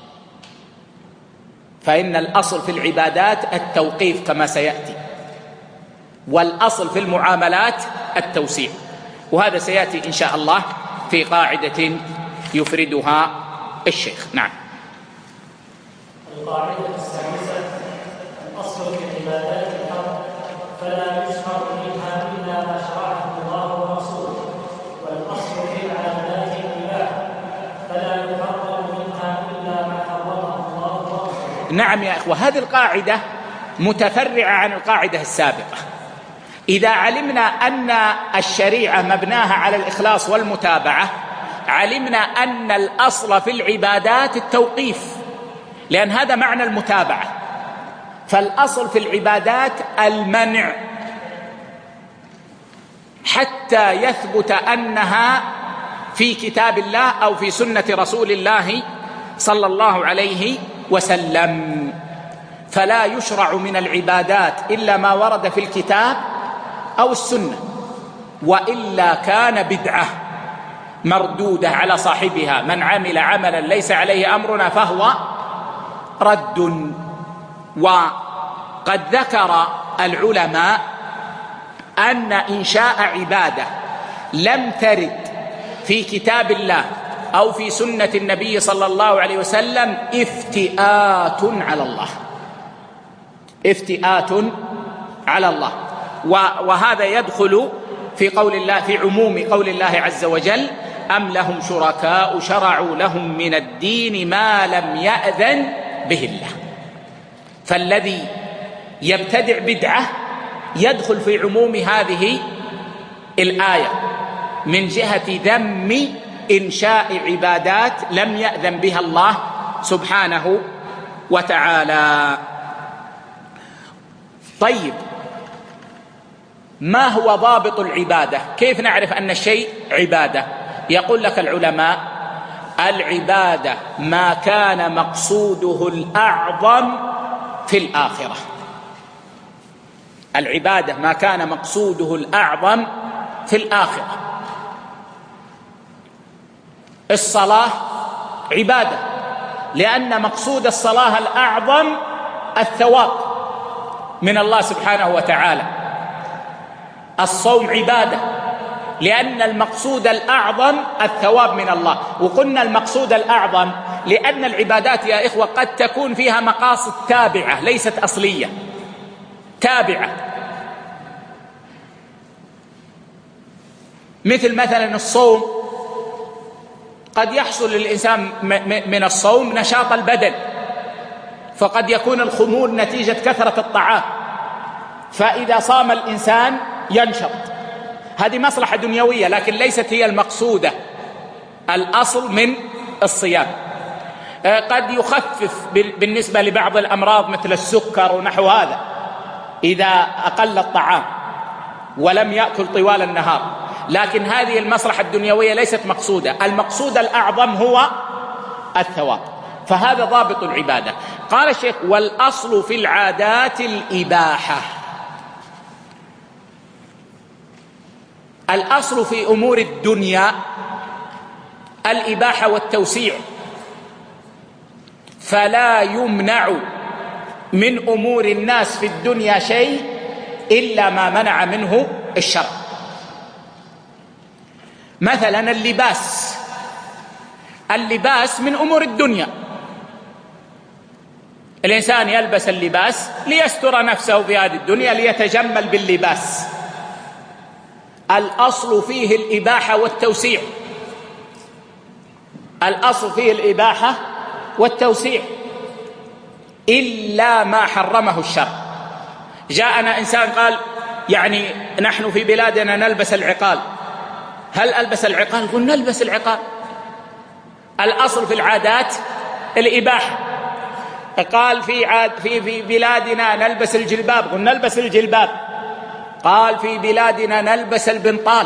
فإن الأصل في العبادات التوقيف كما سيأتي، والأصل في المعاملات التوسيع، وهذا سيأتي إن شاء الله في قاعدة يفردها الشيخ. نعم. القاعدة السادسة: الأصل في العبادات الحق، فلا يشرع منها إلا ما شرعه الله ورسوله، والأصل في العبادات الإباحة، فلا يحرم منها إلا ما حرمه الله ورسوله. نعم يا إخوة، هذه القاعدة متفرعة عن القاعدة السابقة. إذا علمنا أن الشريعة مبناها على الإخلاص والمتابعة، علمنا أن الأصل في العبادات التوقيف، لأن هذا معنى المتابعة. فالأصل في العبادات المنع حتى يثبت أنها في كتاب الله أو في سنة رسول الله صلى الله عليه وسلم. فلا يشرع من العبادات إلا ما ورد في الكتاب أو السنة، وإلا كان بدعة مردودة على صاحبها. من عمل عملا ليس عليه أمرنا فهو رد. وقد ذكر العلماء أن إنشاء عبادة لم ترد في كتاب الله أو في سنة النبي صلى الله عليه وسلم افتئات على الله، افتئات على الله. وهذا يدخل في قول الله، في عموم قول الله عز وجل: أم لهم شركاء شرعوا لهم من الدين ما لم يأذن به الله. فالذي يبتدع بدعة يدخل في عموم هذه الآية من جهة ذم إنشاء عبادات لم يأذن بها الله سبحانه وتعالى. طيب، ما هو ضابط العبادة؟ كيف نعرف أن الشيء عبادة؟ يقول لك العلماء: العبادة ما كان مقصوده الأعظم في الآخرة. العبادة ما كان مقصوده الأعظم في الآخرة. الصلاة عبادة، لأن مقصود الصلاة الأعظم الثواب من الله سبحانه وتعالى. الصوم عبادة، لأن المقصود الأعظم الثواب من الله. وقلنا المقصود الأعظم لأن العبادات يا إخوة قد تكون فيها مقاصد تابعة ليست أصلية، تابعة، مثلا الصوم، قد يحصل للإنسان من الصوم نشاط البدن، فقد يكون الخمول نتيجة كثرة الطعام، فإذا صام الإنسان ينشط. هذه مصلحة دنيوية لكن ليست هي المقصودة الأصل من الصيام. قد يخفف بالنسبة لبعض الأمراض مثل السكر ونحو هذا إذا أقل الطعام ولم يأكل طوال النهار، لكن هذه المصلحة الدنيوية ليست مقصودة. المقصود الأعظم هو الثواب، فهذا ضابط العبادة. قال الشيخ: والأصل في العادات الإباحة. الأصل في أمور الدنيا الإباحة والتوسيع، فلا يمنع من أمور الناس في الدنيا شيء إلا ما منع منه الشرع. مثلا اللباس من أمور الدنيا، الإنسان يلبس اللباس ليستر نفسه في هذه الدنيا، ليتجمل باللباس. الأصل فيه الإباحة والتوسيع، الأصل فيه الإباحة والتوسيع إلا ما حرمه الشرع. جاءنا إنسان قال: يعني نحن في بلادنا نلبس العقال، هل ألبس العقال؟ قلنا نلبس العقال. الأصل في العادات الإباحة. قال في بلادنا نلبس الجلباب، قلنا نلبس الجلباب. قال في بلادنا نلبس البنطال.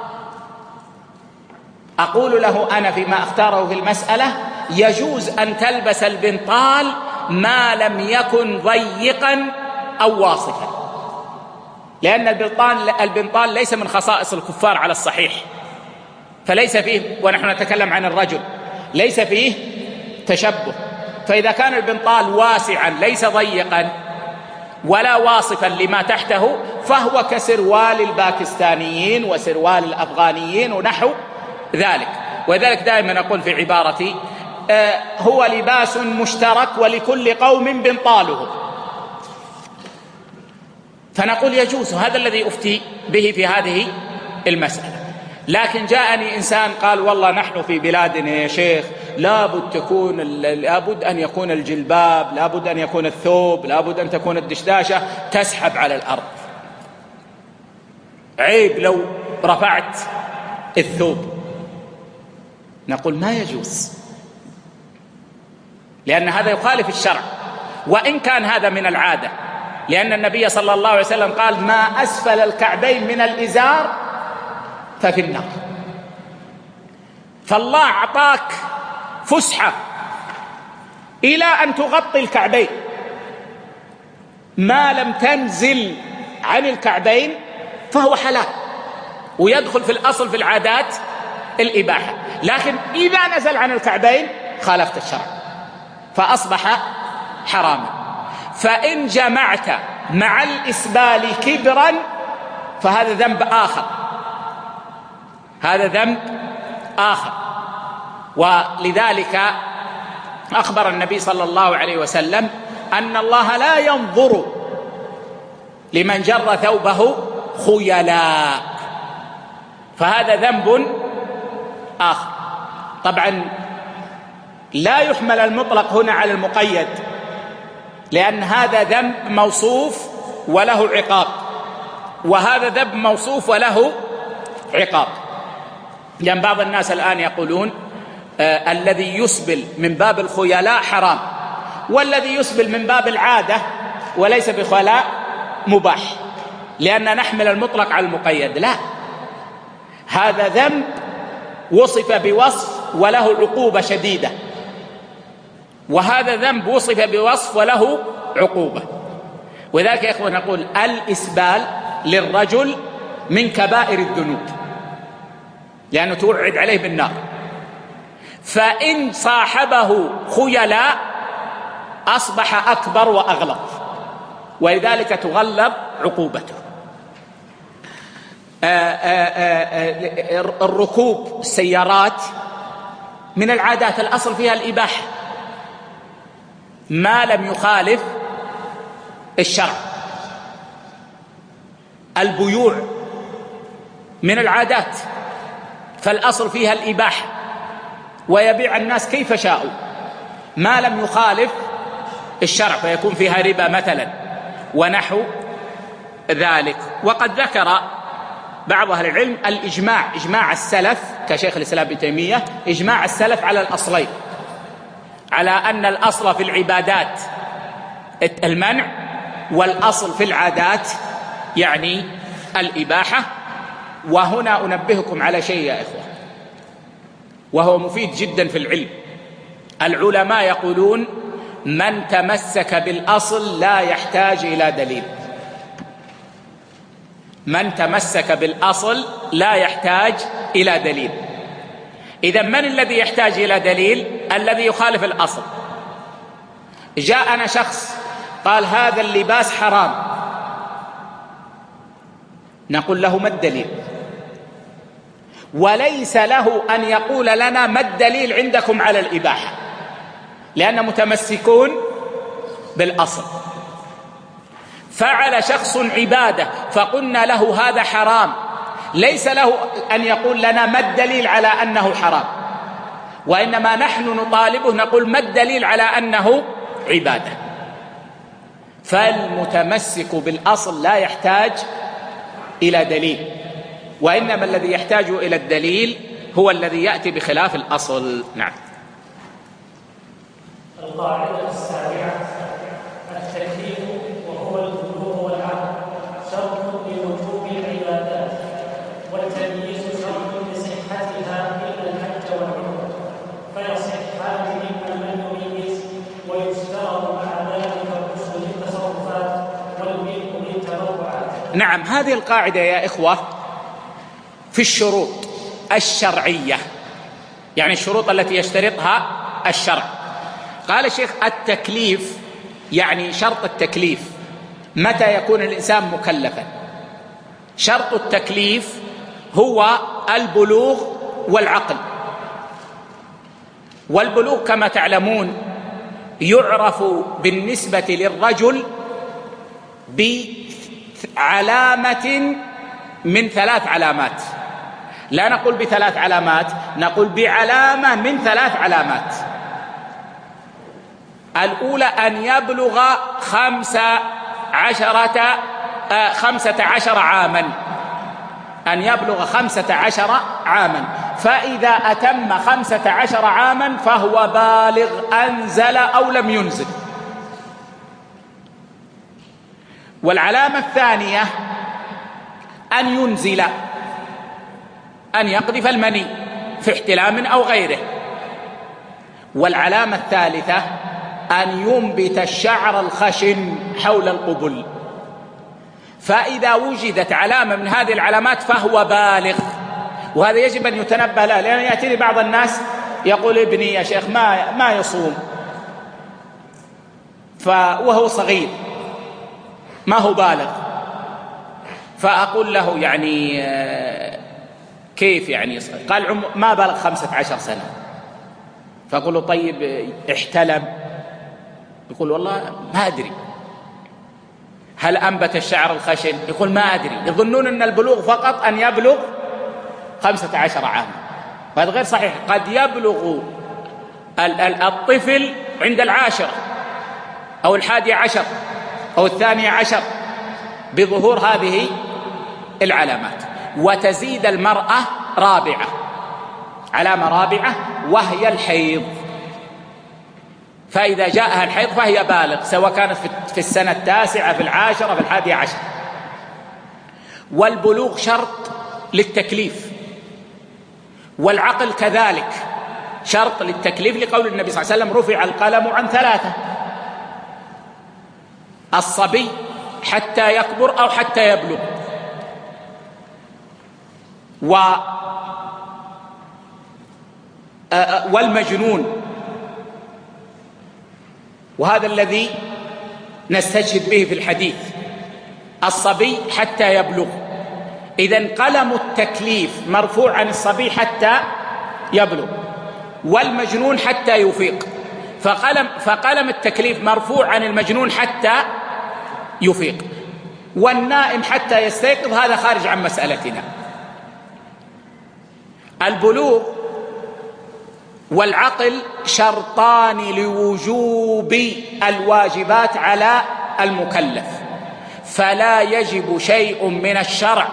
أقول له أنا فيما أختاره في المسألة: يجوز أن تلبس البنطال ما لم يكن ضيقا أو واصفا، لأن البنطال ليس من خصائص الكفار على الصحيح، فليس فيه، ونحن نتكلم عن الرجل، ليس فيه تشبه. فإذا كان البنطال واسعا ليس ضيقا ولا واصفا لما تحته، فهو كسروال الباكستانيين وسروال الأفغانيين ونحو ذلك. وذلك دائما أقول في عبارتي: هو لباس مشترك ولكل قوم بنطاله. فنقول يجوز، هذا الذي أفتي به في هذه المسألة. لكن جاءني إنسان قال: والله نحن في بلادنا يا شيخ لابد أن يكون الجلباب، لابد أن يكون الثوب، لابد أن تكون الدشداشة تسحب على الأرض، عيب لو رفعت الثوب. نقول ما يجوز، لأن هذا يخالف الشرع، وإن كان هذا من العادة، لأن النبي صلى الله عليه وسلم قال: ما أسفل الكعبين من الإزار ففي النار. فالله أعطاك فسحة إلى أن تغطي الكعبين، ما لم تنزل عن الكعبين فهو حلال، ويدخل في الأصل في العادات الإباحة. لكن إذا نزل عن الكعبين خالفت الشرع فأصبح حراما. فإن جمعت مع الإسبال كبرا فهذا ذنب آخر، هذا ذنب آخر. ولذلك أخبر النبي صلى الله عليه وسلم أن الله لا ينظر لمن جر ثوبه خيلاء، فهذا ذنب آخر. طبعا لا يحمل المطلق هنا على المقيد، لأن هذا ذنب موصوف وله عقاب، وهذا ذنب موصوف وله عقاب. لأن بعض الناس الآن يقولون الذي يسبل من باب الخيلاء حرام، والذي يسبل من باب العادة وليس بخلاء مباح، لأن نحمل المطلق على المقيد. لا، هذا ذنب وصف بوصف وله عقوبة شديدة، وهذا ذنب وصف بوصف وله عقوبة. وذلك يا إخوة نقول الإسبال للرجل من كبائر الذنوب، لأنه توعد عليه بالنار، فإن صاحبه خيلاء أصبح أكبر وأغلط، ولذلك تغلظ عقوبته. الركوب السيارات من العادات الأصل فيها الإباحة ما لم يخالف الشرع. البيوع من العادات فالأصل فيها الإباحة، ويبيع الناس كيف شاءوا ما لم يخالف الشرع، فيكون فيها ربا مثلا ونحو ذلك. وقد ذكر بعض أهل العلم الإجماع، إجماع السلف كشيخ الإسلام ابن تيمية، إجماع السلف على الأصلين، على أن الأصل في العبادات المنع، والأصل في العادات يعني الإباحة. وهنا أنبهكم على شيء يا إخوة وهو مفيد جدا في العلم. العلماء يقولون من تمسك بالأصل لا يحتاج إلى دليل. من تمسك بالأصل لا يحتاج إلى دليل. إذن من الذي يحتاج إلى دليل؟ الذي يخالف الأصل. جاءنا شخص قال هذا اللباس حرام، نقول له ما الدليل؟ وليس له أن يقول لنا ما الدليل عندكم على الإباحة، لأن متمسكون بالأصل. فعل شخص عبادة فقلنا له هذا حرام، ليس له أن يقول لنا ما الدليل على أنه حرام، وإنما نحن نطالبه نقول ما الدليل على أنه عبادة. فالمتمسك بالأصل لا يحتاج إلى دليل، وإنما الذي يحتاج إلى الدليل هو الذي يأتي بخلاف الأصل. نعم. القاعدة السابعة: التكليف وهو البلوغ والعقل شرط لوجوب العبادات، والتمييز شرط لصحتها إلا الحج والعمرة، فيصحان ممن لم يميز، ويشترط مع ذلك الرشد للتصرفات والملك للتنوعات. نعم، هذه القاعدة يا إخوة في الشروط الشرعية، يعني الشروط التي يشترطها الشرع. قال الشيخ التكليف يعني شرط التكليف، متى يكون الإنسان مكلفا؟ شرط التكليف هو البلوغ والعقل. والبلوغ كما تعلمون يعرف بالنسبة للرجل بعلامة من 3 علامات، لا نقول ب3 علامات، نقول بعلامة من 3 علامات. الأولى أن يبلغ 15 عاما، أن يبلغ 15 عاما، فإذا أتم 15 عاما فهو بالغ أنزل أو لم ينزل. والعلامة الثانية أن ينزل، أن يقذف المني في احتلام أو غيره. والعلامة الثالثة أن ينبت الشعر الخشن حول القبل. فإذا وجدت علامة من هذه العلامات فهو بالغ، وهذا يجب أن يتنبه له، لأن يأتيني بعض الناس يقول ابني يا شيخ ما يصوم وهو صغير ما هو بالغ، فأقول له يعني كيف يعني؟ قال ما بلغ 15 سنة. فأقول له طيب احتلم؟ يقول والله ما أدري. هل أنبت الشعر الخشن؟ يقول ما أدري. يظنون أن البلوغ فقط أن يبلغ 15 عاما، وهذا غير صحيح. قد يبلغ الطفل عند 10 أو 11 أو 12 بظهور هذه العلامات. وتزيد المرأة علامة رابعة وهي الحيض. فإذا جاءها الحيض فهي بالغ، سواء كانت في السنة 9 في 10 في 11. والبلوغ شرط للتكليف، والعقل كذلك شرط للتكليف، لقول النبي صلى الله عليه وسلم: رفع القلم عن 3: الصبي حتى يكبر أو حتى يبلغ، والمجنون. وهذا الذي نستشهد به في الحديث: الصبي حتى يبلغ. إذن قلم التكليف مرفوع عن الصبي حتى يبلغ، والمجنون حتى يفيق. فقلم التكليف مرفوع عن المجنون حتى يفيق، والنائم حتى يستيقظ، هذا خارج عن مسألتنا. البلوغ والعقل شرطان لوجوب الواجبات على المكلف، فلا يجب شيء من الشرع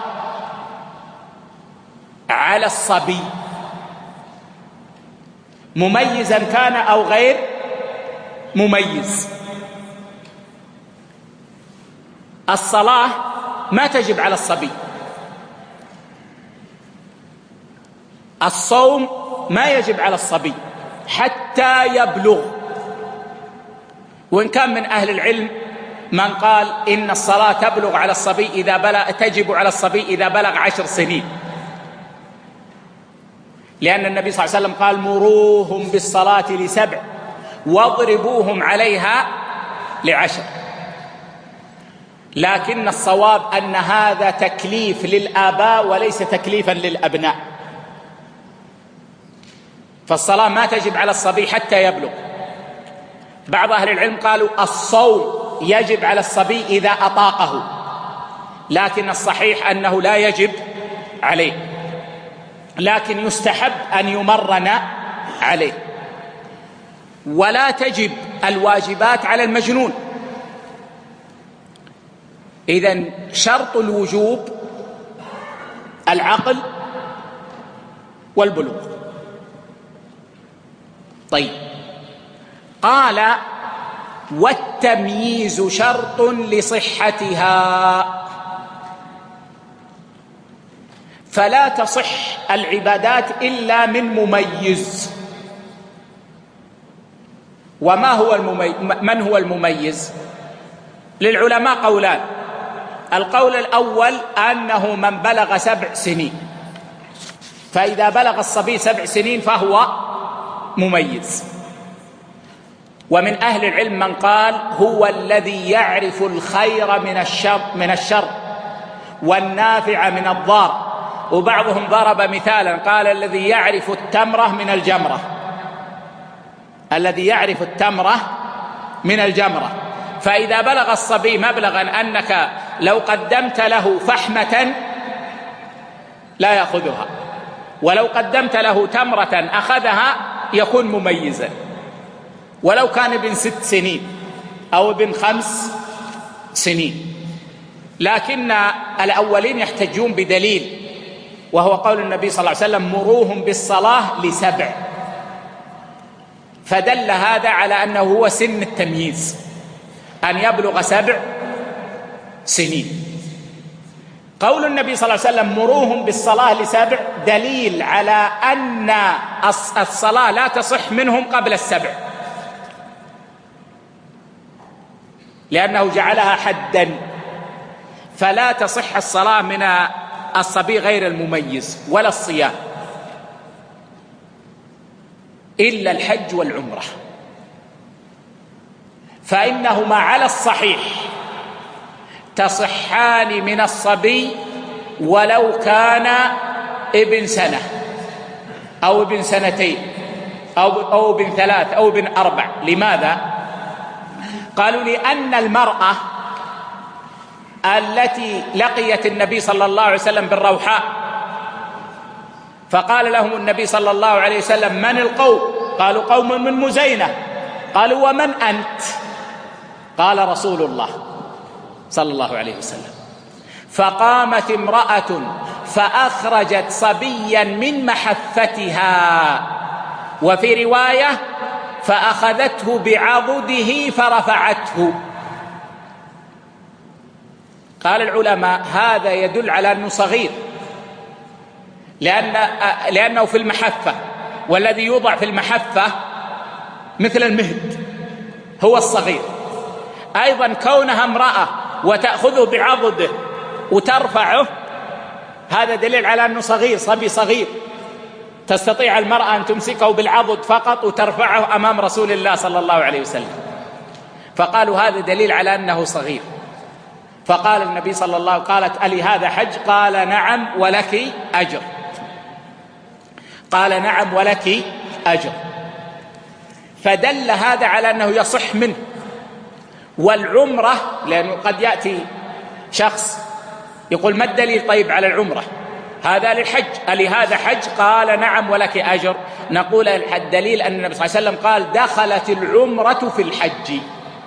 على الصبي مميزا كان أو غير مميز. الصلاة ما تجب على الصبي، الصوم ما يجب على الصبي حتى يبلغ، وإن كان من أهل العلم من قال إن الصلاة تبلغ على الصبي تجب على الصبي إذا بلغ 10 سنين، لأن النبي صلى الله عليه وسلم قال: مروهم بالصلاة ل7 واضربوهم عليها ل10. لكن الصواب أن هذا تكليف للآباء وليس تكليفا للأبناء، فالصلاة ما تجب على الصبي حتى يبلغ. بعض أهل العلم قالوا الصوم يجب على الصبي إذا أطاقه، لكن الصحيح أنه لا يجب عليه، لكن يستحب أن يمرن عليه. ولا تجب الواجبات على المجنون. إذن شرط الوجوب العقل والبلوغ. طيب، قال: والتمييز شرط لصحتها، فلا تصح العبادات إلا من مميز. وما هو من هو المميز؟ للعلماء قولان: القول الأول أنه من بلغ 7 سنين، فإذا بلغ الصبي 7 سنين فهو مميز. ومن أهل العلم من قال هو الذي يعرف الخير من الشر والنافع من الضار، وبعضهم ضرب مثالا قال: الذي يعرف التمرة من الجمرة، الذي يعرف التمرة من الجمرة. فإذا بلغ الصبي مبلغا أنك لو قدمت له فحمة لا يأخذها، ولو قدمت له تمرة أخذها، يكون مميزا، ولو كان ابن 6 سنين أو ابن 5 سنين. لكن الأولين يحتجون بدليل، وهو قول النبي صلى الله عليه وسلم: مروهم بالصلاة ل7، فدل هذا على أنه هو سن التمييز، أن يبلغ 7 سنين. قول النبي صلى الله عليه وسلم: مروهم بالصلاة ل7 دليل على أن الصلاة لا تصح منهم قبل 7، لأنه جعلها حدا، فلا تصح الصلاة من الصبي غير المميز ولا الصيام، إلا الحج والعمرة، فإنهما على الصحيح تصحان من الصبي ولو كان ابن 1 سنة أو ابن 2 أو ابن 3 أو ابن 4. لماذا؟ قالوا: لأن المرأة التي لقيت النبي صلى الله عليه وسلم بالروحاء، فقال لهم النبي صلى الله عليه وسلم: من القوم؟ قالوا: قوم من مزينة. قالوا: ومن أنت؟ قال: رسول الله صلى الله عليه وسلم. فقامت امرأة فأخرجت صبيا من محفتها، وفي رواية: فأخذته بعضده فرفعته. قال العلماء هذا يدل على أنه صغير، لأنه في المحفة، والذي يوضع في المحفة مثل المهد هو الصغير. أيضا كونها امرأة وتأخذه بعضده وترفعه، هذا دليل على أنه صغير، صبي صغير. تستطيع المرأة أن تمسكه بالعضد فقط وترفعه أمام رسول الله صلى الله عليه وسلم، فقالوا هذا دليل على أنه صغير. فقال النبي صلى الله عليه وسلم: قالت: ألي هذا حج؟ قال: نعم ولك أجر. قال: نعم ولك أجر. فدل هذا على أنه يصح منه. والعمرة، لأنه قد يأتي شخص يقول: ما الدليل طيب على العمرة؟ هذا للحج. ألي هذا حج؟ قال: نعم ولك أجر. نقول الدليل أن النبي صلى الله عليه وسلم قال: دخلت العمرة في الحج،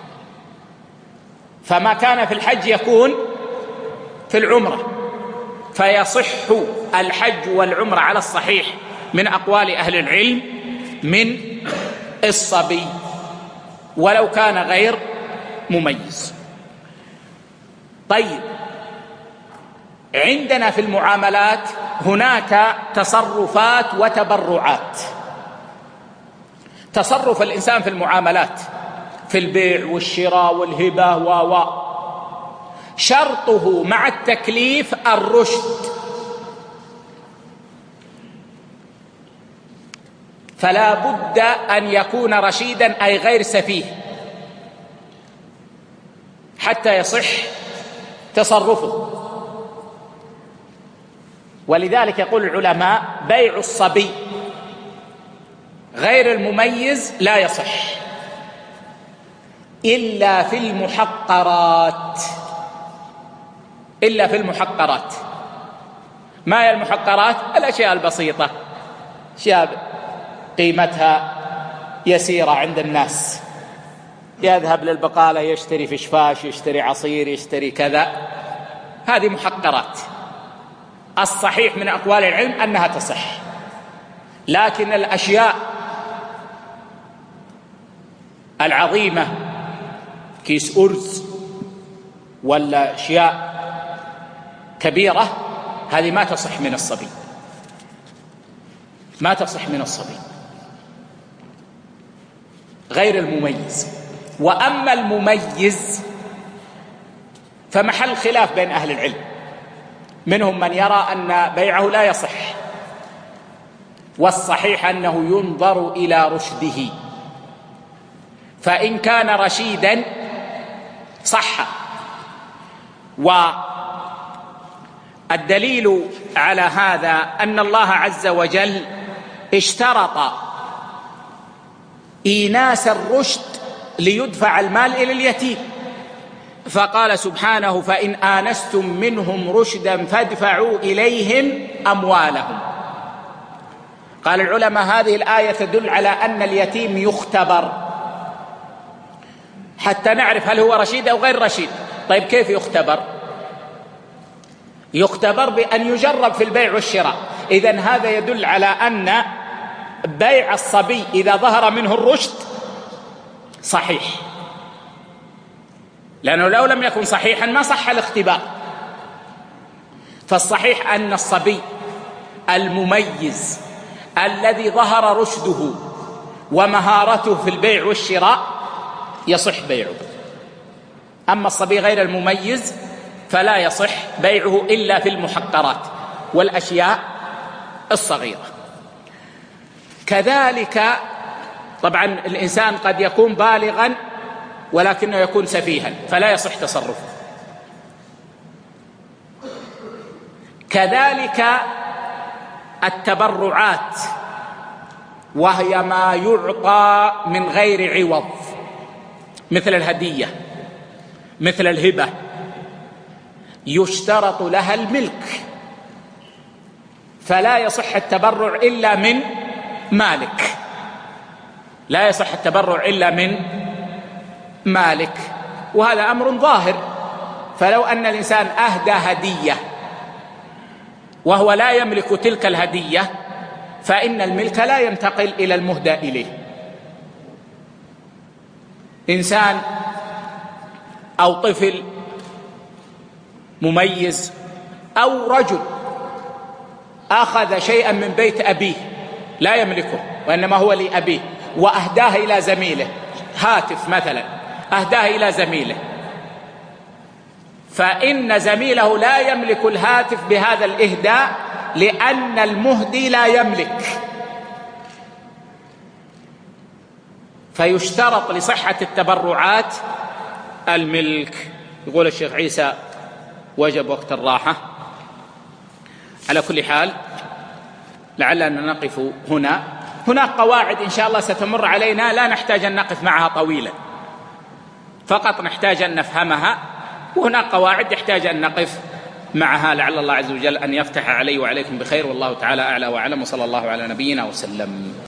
فما كان في الحج يكون في العمرة، فيصح الحج والعمرة على الصحيح من أقوال أهل العلم من الصبي ولو كان غير مميز. طيب، عندنا في المعاملات هناك تصرفات وتبرعات. تصرف الإنسان في المعاملات في البيع والشراء والهبة شرطه مع التكليف الرشد، فلا بد أن يكون رشيدا أي غير سفيه حتى يصح تصرفه. ولذلك يقول العلماء: بيع الصبي غير المميز لا يصح إلا في المحقرات. إلا في المحقرات. ما هي المحقرات؟ الأشياء البسيطة، أشياء قيمتها يسيرة عند الناس، يذهب للبقالة يشتري فشفاش، يشتري عصير، يشتري كذا، هذه محقرات. الصحيح من أقوال العلم أنها تصح. لكن الأشياء العظيمة، كيس أرز ولا أشياء كبيرة، هذه ما تصح من الصبي، ما تصح من الصبي غير المميز. وأما المميز فمحل خلاف بين أهل العلم، منهم من يرى أن بيعه لا يصح، والصحيح أنه ينظر إلى رشده، فإن كان رشيدا صح. والدليل على هذا أن الله عز وجل اشترط إيناس الرشد ليدفع المال إلى اليتيم، فقال سبحانه: فإن آنستم منهم رشدا فادفعوا إليهم أموالهم. قال العلماء: هذه الآية تدل على أن اليتيم يختبر حتى نعرف هل هو رشيد أو غير رشيد. طيب، كيف يختبر؟ يختبر بأن يجرب في البيع والشراء. إذن هذا يدل على أن بيع الصبي إذا ظهر منه الرشد صحيح، لأنه لو لم يكن صحيحا ما صح الاختبار. فالصحيح أن الصبي المميز الذي ظهر رشده ومهارته في البيع والشراء يصح بيعه. أما الصبي غير المميز فلا يصح بيعه إلا في المحقرات والأشياء الصغيرة. كذلك طبعا الإنسان قد يكون بالغا ولكنه يكون سفيها فلا يصح تصرفه. كذلك التبرعات، وهي ما يعطى من غير عوض، مثل الهدية، مثل الهبة، يشترط لها الملك، فلا يصح التبرع إلا من مالك، لا يصح التبرع إلا من مالك. وهذا أمر ظاهر. فلو أن الإنسان أهدى هدية وهو لا يملك تلك الهدية فإن الملك لا ينتقل إلى المهدى إليه، إنسان أو طفل مميز أو رجل أخذ شيئا من بيت أبيه لا يملكه وإنما هو لأبيه وأهداه إلى زميله، هاتف مثلا أهداه إلى زميله، فإن زميله لا يملك الهاتف بهذا الإهداء لأن المهدي لا يملك، فيشترط لصحة التبرعات الملك. يقول الشيخ عيسى وجب وقت الراحة. على كل حال لعلنا نقف هنا. هناك قواعد إن شاء الله ستمر علينا لا نحتاج أن نقف معها طويلا، فقط نحتاج أن نفهمها، وهناك قواعد يحتاج أن نقف معها. لعل الله عز وجل أن يفتح علي وعليكم بخير، والله تعالى أعلى وأعلم، وصلى الله على نبينا وسلم.